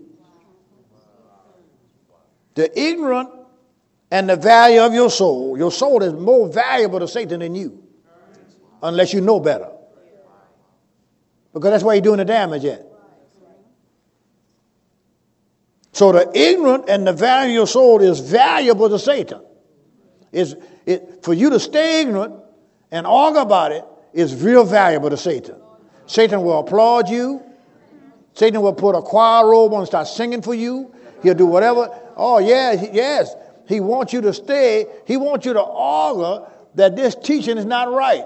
The ignorant and the value of your soul, your soul is more valuable to Satan than you, unless you know better. Because that's why you're doing the damage at. So the ignorant and the value of your soul is valuable to Satan. It's, it, for you to stay ignorant and argue about it is real valuable to Satan. Satan will applaud you. Satan will put a choir robe on and start singing for you. He'll do whatever. Oh, yeah, he, yes. He wants you to stay. He wants you to argue that this teaching is not right.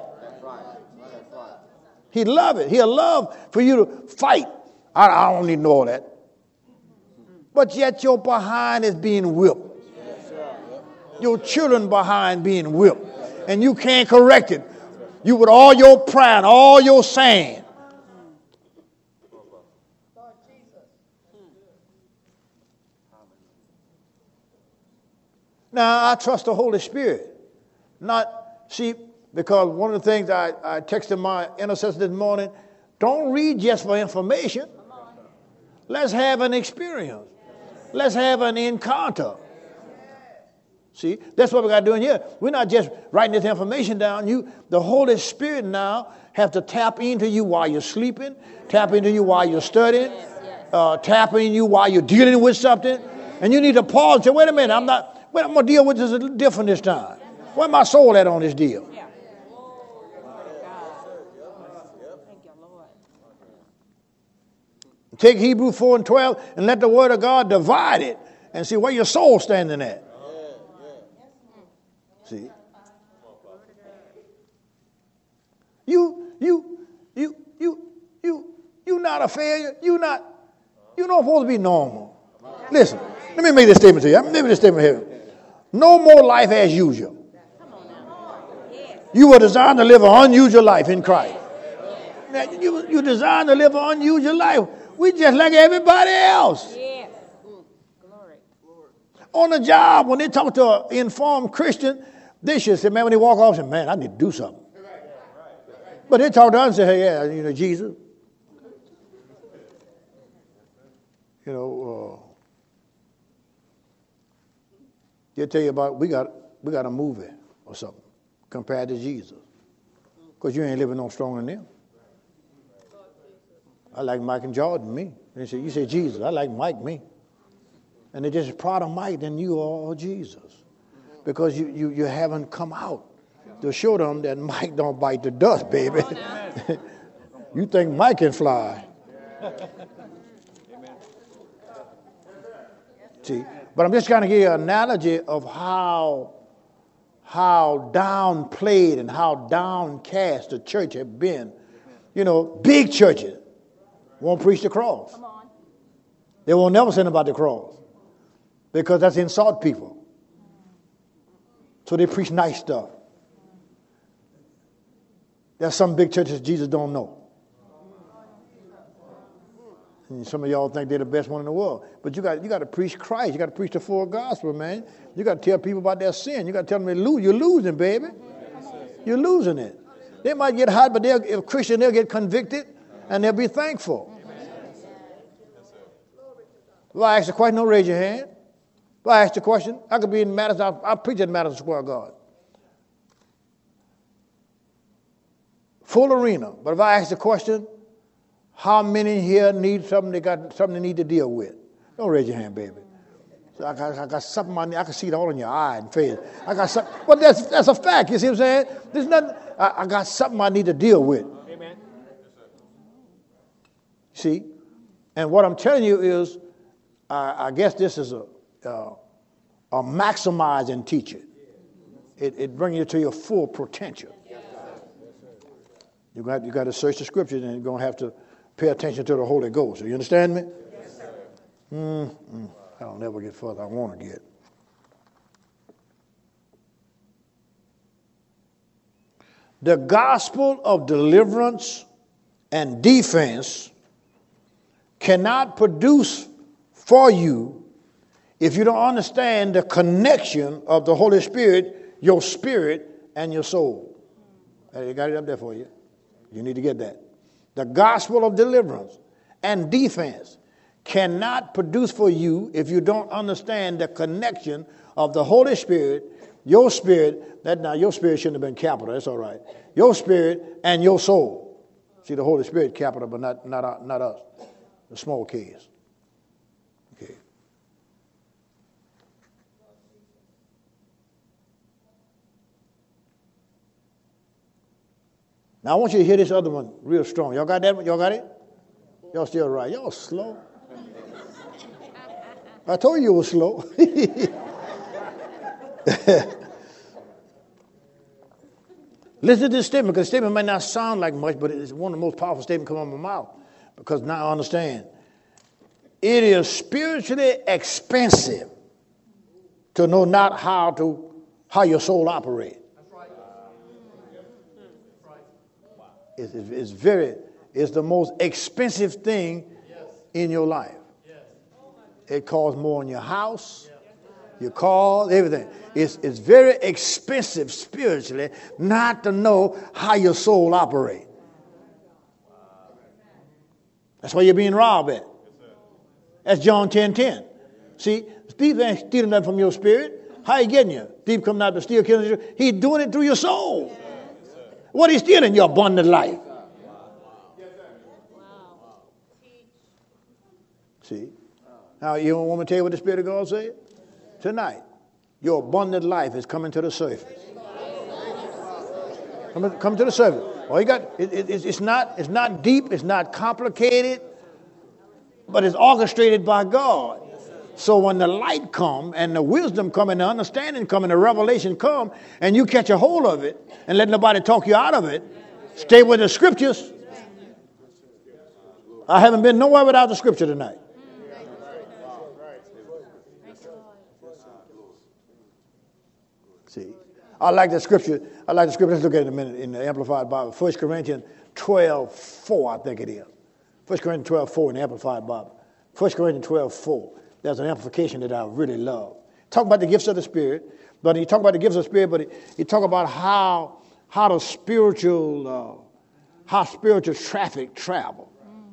He'd love it. He'll love for you to fight. I, I don't need to know all that. But yet your behind is being whipped. Your children behind being whipped. And you can't correct it. You with all your pride, all your saying. Now, I trust the Holy Spirit. Not, see, because one of the things I, I texted my intercessor this morning, don't read just for information. Let's have an experience. Let's have an encounter. See, that's what we got to do in here. We're not just writing this information down. You, the Holy Spirit now have to tap into you while you're sleeping, tap into you while you're studying, uh, tap into you while you're dealing with something. And you need to pause and say, wait a minute, I'm not, wait, I'm going to deal with this a little different this time. Where my soul at on this deal? Take Hebrew four and twelve and let the word of God divide it and see where your soul standing at. See? You, you, you, you, you, you not a failure. You not, you not supposed to be normal. Listen, let me make this statement to you. Let me make this statement here. No more life as usual. You were designed to live an unusual life in Christ. Now, you, you're designed to live an unusual life. We just like everybody else. Yes. Glory. On the job, when they talk to an informed Christian, they should say, man, when they walk off, say, man, I need to do something. But they talk to us and say, hey, yeah, you know, Jesus. You know, uh, they'll tell you about, we got, we got a movie or something compared to Jesus. Because you ain't living no stronger than them. I like Mike and Jordan, me. They say, you say Jesus, I like Mike, me. And they're just proud of Mike than you are Jesus. Because you, you, you haven't come out to show them that Mike don't bite the dust, baby. You think Mike can fly. See, but I'm just trying to give you an analogy of how, how downplayed and how downcast the church has been. You know, big churches won't preach the cross. Come on. They won't never say about the cross because that's insult people. So they preach nice stuff. There's some big churches Jesus don't know. And some of y'all think they're the best one in the world. But you got you got to preach Christ. You got to preach the full gospel, man. You got to tell people about their sin. You got to tell them they lose. You're losing, baby. You're losing it. They might get hot, but they'll, if Christian, they'll get convicted and they'll be thankful. If I ask a question, don't raise your hand. If I ask a question, I could be in Madison. I'll, I'll preach at Madison Square Garden. Full arena. But if I ask a question, how many here need something they got something they need to deal with? Don't raise your hand, baby. So I got, I got something I, need, I can see it all in your eye and face. I got something. Well, that's that's a fact. You see what I'm saying? There's nothing. I, I got something I need to deal with. Amen. See, and what I'm telling you is, I, I guess this is a uh, a maximizing teaching. It, it brings you to your full potential. You got you got to search the scriptures, and you're going to have to pay attention to the Holy Ghost. You understand me? Yes, sir. Mm-mm. I don't never get further I want to get. The gospel of deliverance and defense cannot produce for you if you don't understand the connection of the Holy Spirit, your spirit, and your soul. Hey, got it up there for you. You need to get that. The gospel of deliverance and defense cannot produce for you if you don't understand the connection of the Holy Spirit, your spirit. That now your spirit shouldn't have been capital. That's all right. Your spirit and your soul. See, the Holy Spirit capital, but not not not us. The small case. Okay. Now I want you to hear this other one real strong. Y'all got that one? Y'all got it? Y'all still right. Y'all slow. I told you you were slow. Listen to this statement, because the statement might not sound like much, but it's one of the most powerful statements come out of my mouth. Because now I understand. It is spiritually expensive to know not how to how your soul operates. It's, it's very, it's the most expensive thing in your life. It costs more in your house. your cause, everything. It's, it's very expensive spiritually not to know how your soul operates. That's why you're being robbed at. That's John ten ten. See, thief ain't stealing nothing from your spirit. How he getting you? Thief coming out to steal, kill, and destroy. He's doing it through your soul. What he's stealing? Your abundant life. See? Now, you don't want me to tell you what the Spirit of God said? Tonight, your abundant life is coming to the surface. Come, come to the surface. All you got, it, it, it's, not, it's not deep, it's not complicated, but it's orchestrated by God. So when the light come and the wisdom come and the understanding come and the revelation come and you catch a hold of it and let nobody talk you out of it, stay with the scriptures. I haven't been nowhere without the scripture tonight. See, I like the scripture. I like the scripture. Let's look at it in a minute in the Amplified Bible. First Corinthians twelve four, I think it is. First Corinthians twelve four in the Amplified Bible. First Corinthians twelve four. There's an amplification that I really love. Talk about the gifts of the Spirit, but he talk about the gifts of the Spirit, but he, he talk about how how the spiritual uh, how spiritual traffic travel.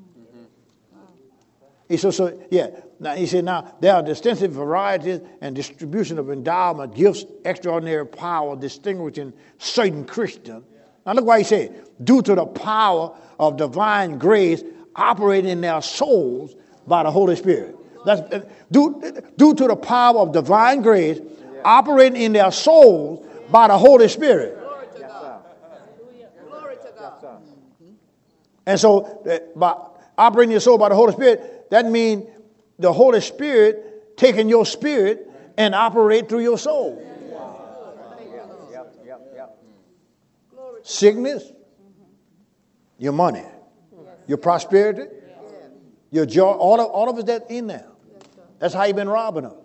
He said, so yeah. Now he said, now there are extensive varieties and distribution of endowment, gifts, extraordinary power, distinguishing certain Christians. Now look why he said, due to the power of divine grace operating in their souls by the Holy Spirit. That's due, due to the power of divine grace operating in their souls by the Holy Spirit. Glory to God. Glory to God. And so, uh, by operating your soul by the Holy Spirit, that means the Holy Spirit taking your spirit and operate through your soul. Yep, yep, yep. Sickness, your money, your prosperity, your joy, all of, all of it that's in there. That's how you've been robbing us.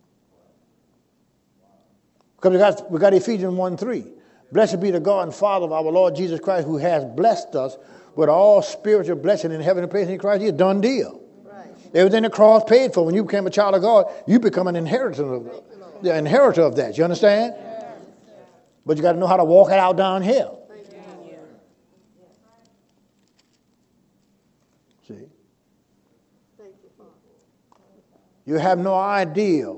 Because we got, we got Ephesians one three. Blessed be the God and Father of our Lord Jesus Christ, who has blessed us with all spiritual blessing in heavenly places in Christ. He's a done deal. Right. Everything the cross paid for. When you became a child of God, you become an inheritor of, the inheritor of that. You understand? Yeah. But you got to know how to walk it out down here. See? You have no idea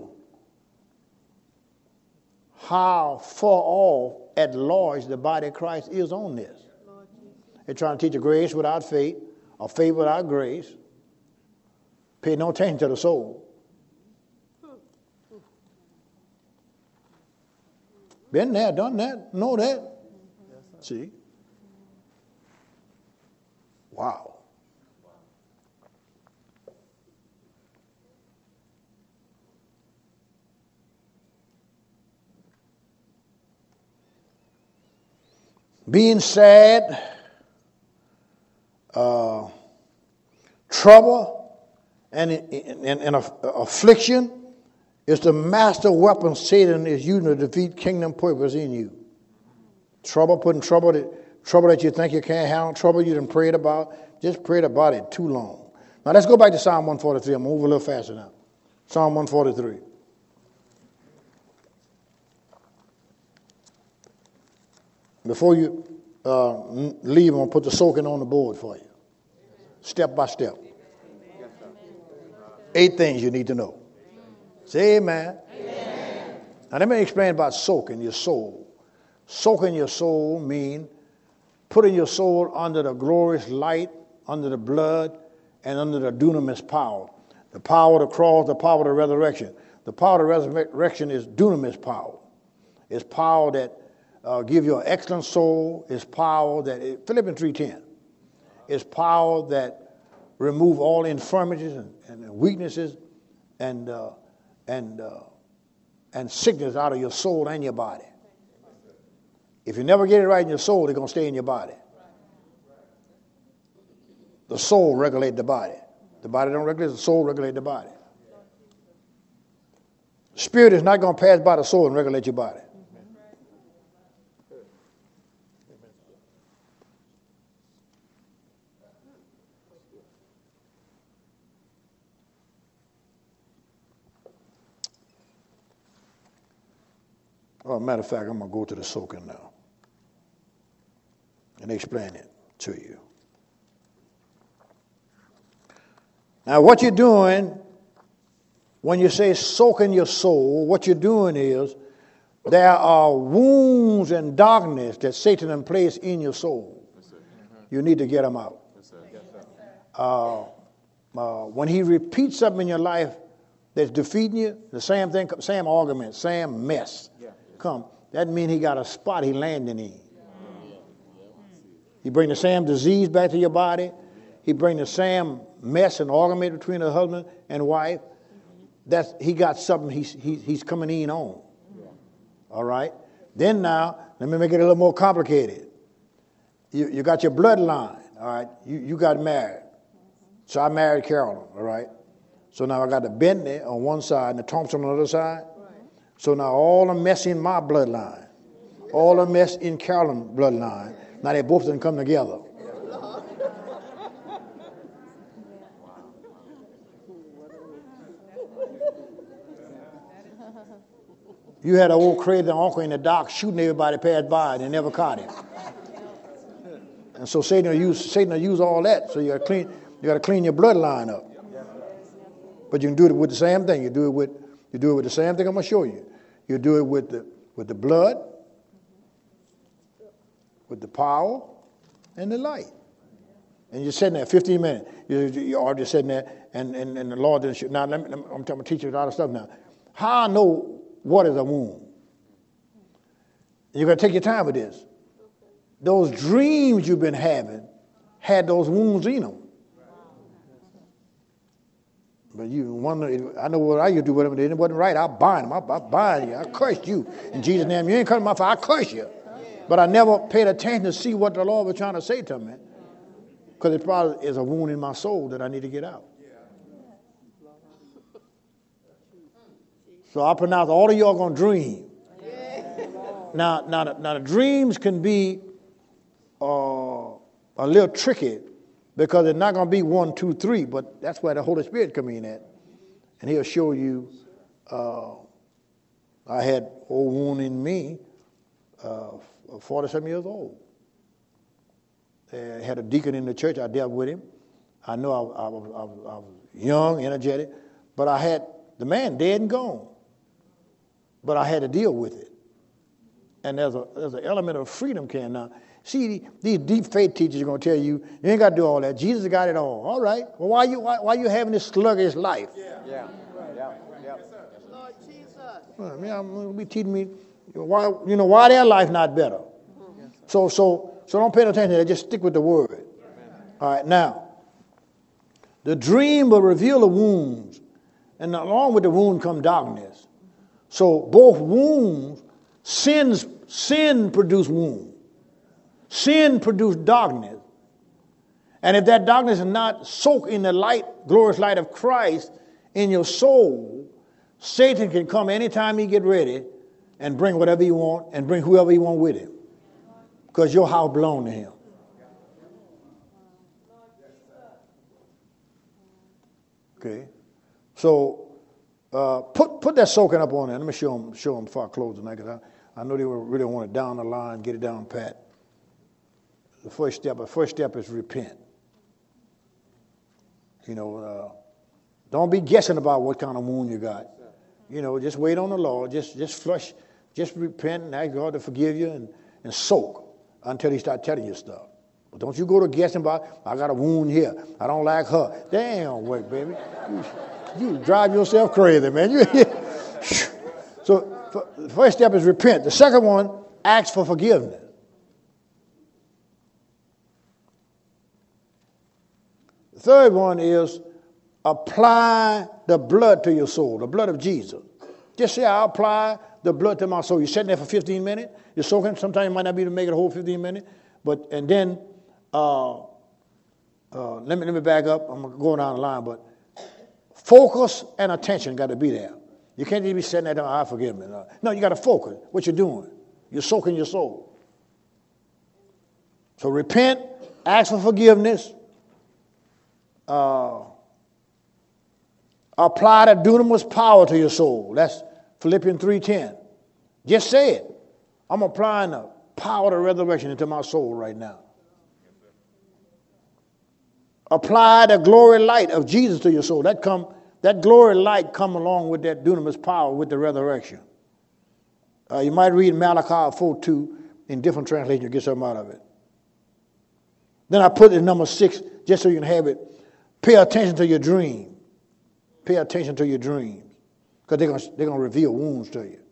how far off at large the body of Christ is on this. They're trying to teach a grace without faith, or faith without grace. Pay no attention to the soul. Been there, done that, know that. See? Wow. Being sad, uh, trouble, and, and, and affliction is the master weapon Satan is using to defeat kingdom purpose in you. Trouble, putting trouble that, trouble that you think you can't handle, trouble you done prayed about, just prayed about it too long. Now let's go back to Psalm one forty-three. I'm going to move a little faster now. Psalm one forty-three. Before you uh, leave, I'm going to put the soaking on the board for you. Step by step. Eight things you need to know. Say amen. Amen. Now let me explain about soaking your soul. Soaking your soul means putting your soul under the glorious light, under the blood, and under the dunamis power. The power of the cross, the power of the resurrection. The power of the resurrection is dunamis power. It's power that Uh, give you an excellent soul. Is power that, Philippians three ten, is power that remove all infirmities and, and weaknesses and uh, and uh, and sickness out of your soul and your body. If you never get it right in your soul, it's going to stay in your body. The soul regulates the body. The body don't regulate, the soul regulates the body. Spirit is not going to pass by the soul and regulate your body. Well, matter of fact, I'm going to go to the soaking now and explain it to you. Now, what you're doing when you say soaking your soul, what you're doing is there are wounds and darkness that Satan has placed in your soul. You need to get them out. Uh, uh, when he repeats something in your life that's defeating you, the same thing, same argument, same mess. Come, that means he got a spot he landing in. He bring the same disease back to your body. He bring the same mess and argument between the husband and wife. That's he got something he's he, he's coming in on. All right. Then now, let me make it a little more complicated. You you got your bloodline. All right. You you got married. So I married Carolyn. All right. So now I got the Bentley on one side and the Thompson on the other side. So now all the mess in my bloodline, all the mess in Carolyn's bloodline. Now they both didn't come together. You had an old crazy uncle in the dock shooting everybody passed by and they never caught him. And so Satan will use Satan will use all that. So you got to clean you got to clean your bloodline up. But you can do it with the same thing. You do it with you do it with the same thing I'm gonna show you. You do it with the with the blood, with the power, and the light. And you're sitting there fifteen minutes. You you are just sitting there, and, and, and the Lord didn't shoot. Now let me, I'm going to teach you a lot of stuff now. How I know what is a wound? You're going to take your time with this. Those dreams you've been having had those wounds in them. But you wonder, I know what I used to do with them. It wasn't right. I bind them. I, I bind you. I curse you. In Jesus' name, you ain't coming my fire. I curse you. But I never paid attention to see what the Lord was trying to say to me. Because it probably is a wound in my soul that I need to get out. So I pronounce all of y'all going to dream. Now, now, now, the dreams can be uh, a little tricky because it's not going to be one, two, three, but that's where the Holy Spirit come in at. And he'll show you, uh, I had old wound in me, uh, forty-seven years old. I had a deacon in the church. I dealt with him. I know I, I, was, I, was, I was young, energetic, but I had the man dead and gone. But I had to deal with it. And there's a there's an element of freedom came now. See, these deep faith teachers are going to tell you, you ain't got to do all that. Jesus got it all. All right. Well, why you why, why you having this sluggish life? Yeah. Yeah. Yeah. Yeah. Lord Jesus. Well, I mean, I'm going to be teaching me why you know why their life not better. So so so don't pay no attention to that. Just stick with the word. All right. Now, the dream will reveal the wounds, and along with the wound come darkness. So both wounds, sins, sin produce wound. Sin produce darkness. And if that darkness is not soaked in the light, glorious light of Christ in your soul, Satan can come anytime he get ready and bring whatever he want and bring whoever he want with him. Because your house belongs to him. Okay. So Uh, put put that soaking up on there. Let me show them show them before I close tonight, because I, I know they really want it down the line, get it down pat. The first step, the first step is repent. You know, uh, don't be guessing about what kind of wound you got. You know, just wait on the Lord. Just just flush, just repent and ask God to forgive you and, and soak until He start telling you stuff. But don't you go to guessing about, I got a wound here. I don't like her. Damn, work, baby. You, You drive yourself crazy, man. You, so the first step is repent. The second one, ask for forgiveness. The third one is apply the blood to your soul, the blood of Jesus. Just say, I apply the blood to my soul. You're sitting there for fifteen minutes. You're soaking. Sometimes it might not be to make it a whole fifteen minutes. But, and then, uh, uh, let me, let me back up. I'm going to go down the line, but focus and attention got to be there. You can't just be sitting there, I forgive me. No, you got to focus what you're doing. You're soaking your soul. So repent, ask for forgiveness, uh, apply the dunamis power to your soul. That's Philippians three ten. Just say it. I'm applying the power of the resurrection into my soul right now. Apply the glory light of Jesus to your soul. That come, that glory light come along with that dunamis power with the resurrection. Uh, you might read Malachi four two in different translations. You get something out of it. Then I put it in number six, just so you can have it. Pay attention to your dream. Pay attention to your dreams, because they're going they're going to reveal wounds to you.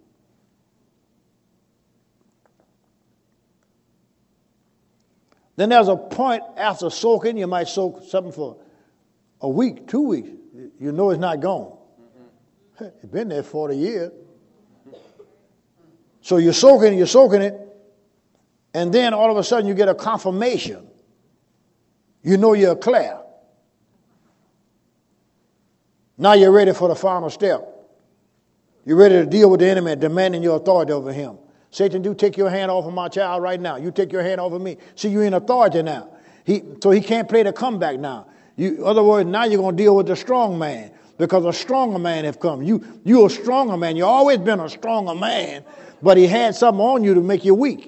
Then there's a point after soaking. You might soak something for a week, two weeks. You know it's not gone. Mm-hmm. It's been there forty years. So you're soaking, you're soaking it, and then all of a sudden you get a confirmation. You know you're clear. Now you're ready for the final step. You're ready to deal with the enemy, demanding your authority over him. Satan, do take your hand off of my child right now. You take your hand off of me. See, you're in authority now. He, so he can't play the comeback now. You, in other words, now you're going to deal with the strong man, because a stronger man have come. You, you're a stronger man. You've always been a stronger man, but he had something on you to make you weak.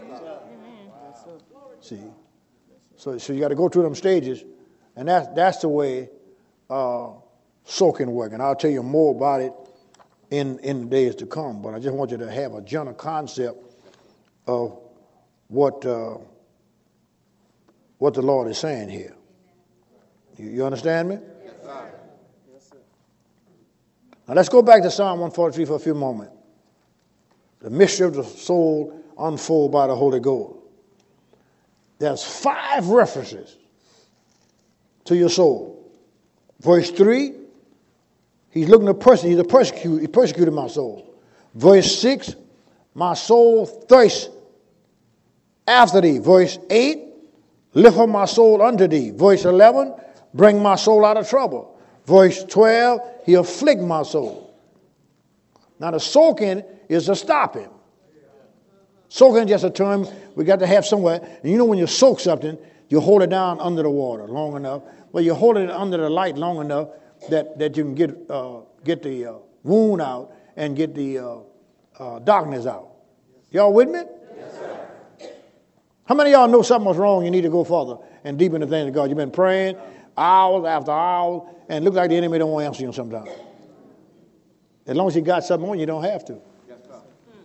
See? So, so you got to go through them stages, and that's, that's the way uh, soaking work. And I'll tell you more about it in, in the days to come. But I just want you to have a general concept of what uh, what the Lord is saying here. You, you understand me? Yes, sir. Yes, sir. Now let's go back to Psalm one forty-three for a few moments. The mystery of the soul unfolded by the Holy Ghost. There's five references to your soul. Verse three, he's looking to person. He's a persecute. He persecuted my soul. Verse six, my soul thirsts after thee. Verse eight, lift up my soul unto thee. Verse eleven, bring my soul out of trouble. Verse twelve, he afflict my soul. Now the soaking is to stop him. Soaking is just a term we got to have somewhere. And you know when you soak something, you hold it down under the water long enough. Well, you hold it under the light long enough that, that you can get uh, get the uh, wound out and get the uh, uh, darkness out. Y'all with me? Yes, sir. How many of y'all know something was wrong? You need to go further and deeper in the things of God. You've been praying hours after hours, and it looks like the enemy don't want to answer you sometimes. As long as you got something on, you don't have to. Yes, sir.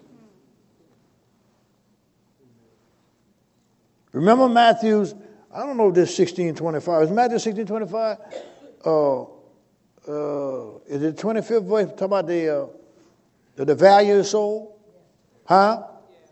Remember Matthew's, I don't know if this sixteen twenty-five. Is Matthew sixteen twenty-five? Uh, uh, is it twenty-fifth verse? Talk about the, uh, the, the value of the soul? Huh?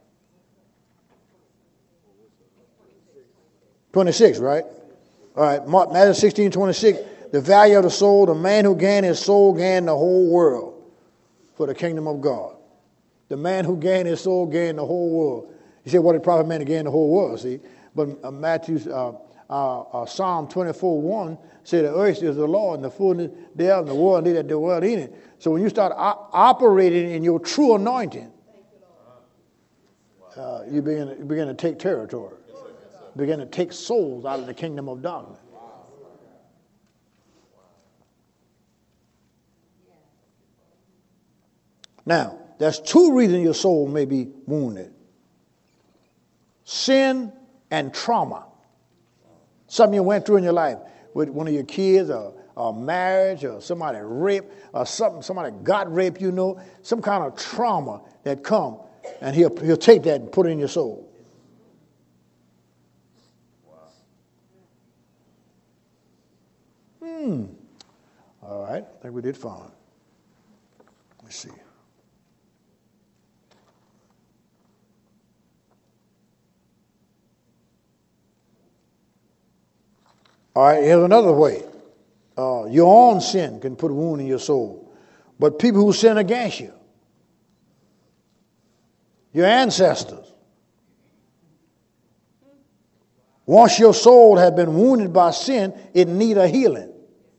twenty-six, right? All right, Matthew sixteen twenty-six. The value of the soul, the man who gained his soul gained the whole world for the kingdom of God. The man who gained his soul gained the whole world. He said, what did prophet man to gain the whole world, see? But uh, Matthew's, uh, uh, uh, Psalm twenty-four one said, the earth is the Lord and the fullness thereof, and the world, and they that dwell in it. So when you start o- operating in your true anointing, uh, you, begin, you begin to take territory. You begin to take souls out of the kingdom of darkness. Now, there's two reasons your soul may be wounded. Sin and trauma. Something you went through in your life with one of your kids, or, or marriage, or somebody raped, or something, somebody got raped, you know, some kind of trauma that come, and he'll, he'll take that and put it in your soul. Hmm. All right, I think we did fine. Let's see. All right, here's another way. Uh, your own sin can put a wound in your soul. But people who sin against you, your ancestors, once your soul has been wounded by sin, it needs a healing.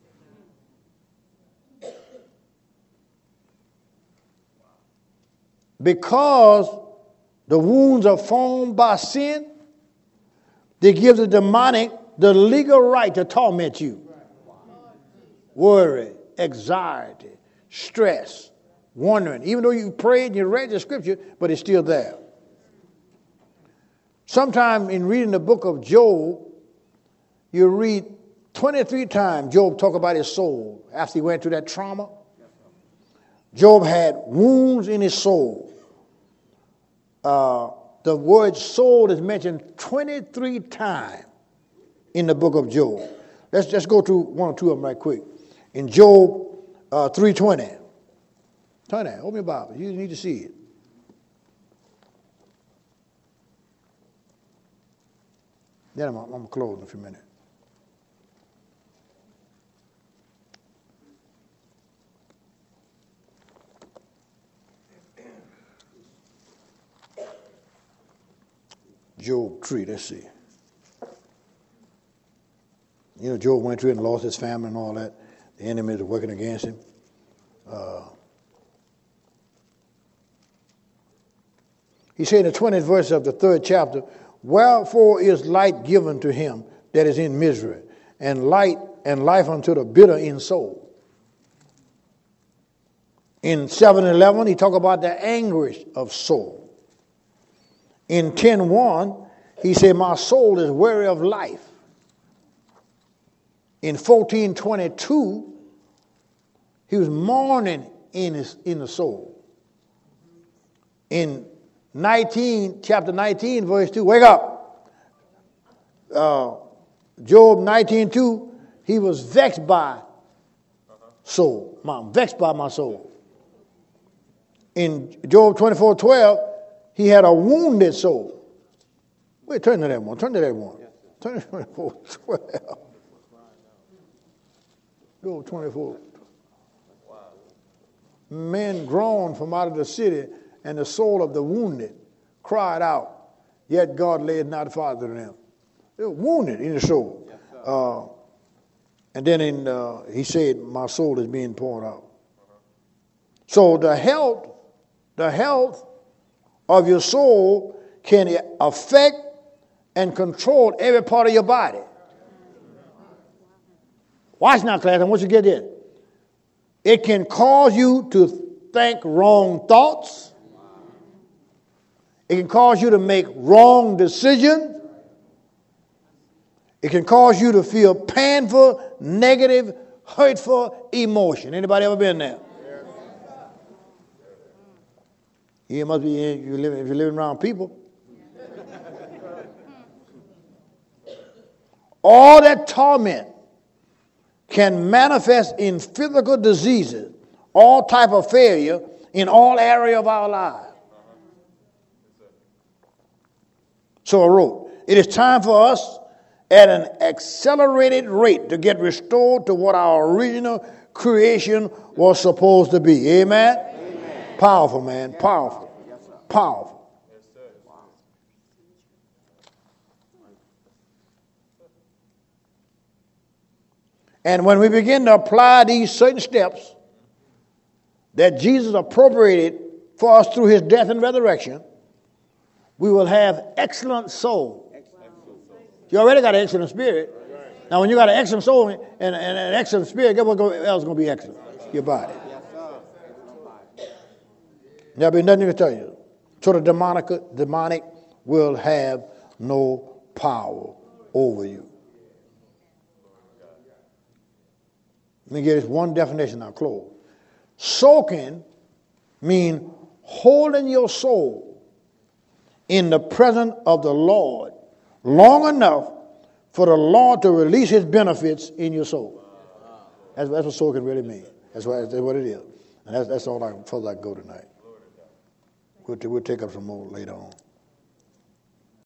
Because the wounds are formed by sin, they give the demonic the legal right to torment you. Worry, anxiety, stress, wondering, even though you prayed and you read the scripture, but it's still there. Sometime in reading the book of Job, you read twenty-three times Job talk about his soul after he went through that trauma. Job had wounds in his soul. Uh, the word soul is mentioned twenty-three times in the book of Job. Let's just go through one or two of them right quick. In Job uh, three twenty. Turn that. Open your Bible. You need to see it. Then I'm, I'm going to close in a few minutes. Job three, let's see. You know, Job went through it and lost his family and all that. The enemies are working against him. Uh, he said in the twentieth verse of the third chapter, wherefore is light given to him that is in misery, and light and life unto the bitter in soul. In seven eleven, he talked about the anguish of soul. In ten one, he said, my soul is weary of life. In fourteen twenty-two, he was mourning in his in the soul. In nineteen, chapter nineteen, verse two, wake up. Uh, Job nineteen two, he was vexed by soul. I'm vexed by my soul. In Job twenty-four twelve, he had a wounded soul. Wait, turn to that one. Turn to that one. Turn to twenty-four twelve. Job twenty-four. Men groaned from out of the city, and the soul of the wounded cried out, yet God laid not farther than them. They were wounded in the soul. Uh, and then in, uh, he said, my soul is being poured out. So the health, the health of your soul can affect and control every part of your body. Watch now, class, I want you to get in. It can cause you to think wrong thoughts. It can cause you to make wrong decisions. It can cause you to feel painful, negative, hurtful emotion. Anybody ever been there? You must be if you're living, if you're living around people. All that torment can manifest in physical diseases, all type of failure in all area of our lives. So I wrote, it is time for us at an accelerated rate to get restored to what our original creation was supposed to be. Amen? Amen. Powerful, man. Powerful. Powerful. And when we begin to apply these certain steps that Jesus appropriated for us through his death and resurrection, we will have excellent soul. You already got an excellent spirit. Now, when you got an excellent soul and, and an excellent spirit, guess what else is going to be excellent? Your body. There'll be nothing to tell you. So the demonic, demonic will have no power over you. Let me give this one definition, I'll close. Soaking means holding your soul in the presence of the Lord long enough for the Lord to release his benefits in your soul. That's, that's what soaking really means. That's what, that's what it is. And that's, that's all I, further I can go tonight. We'll, we'll take up some more later on.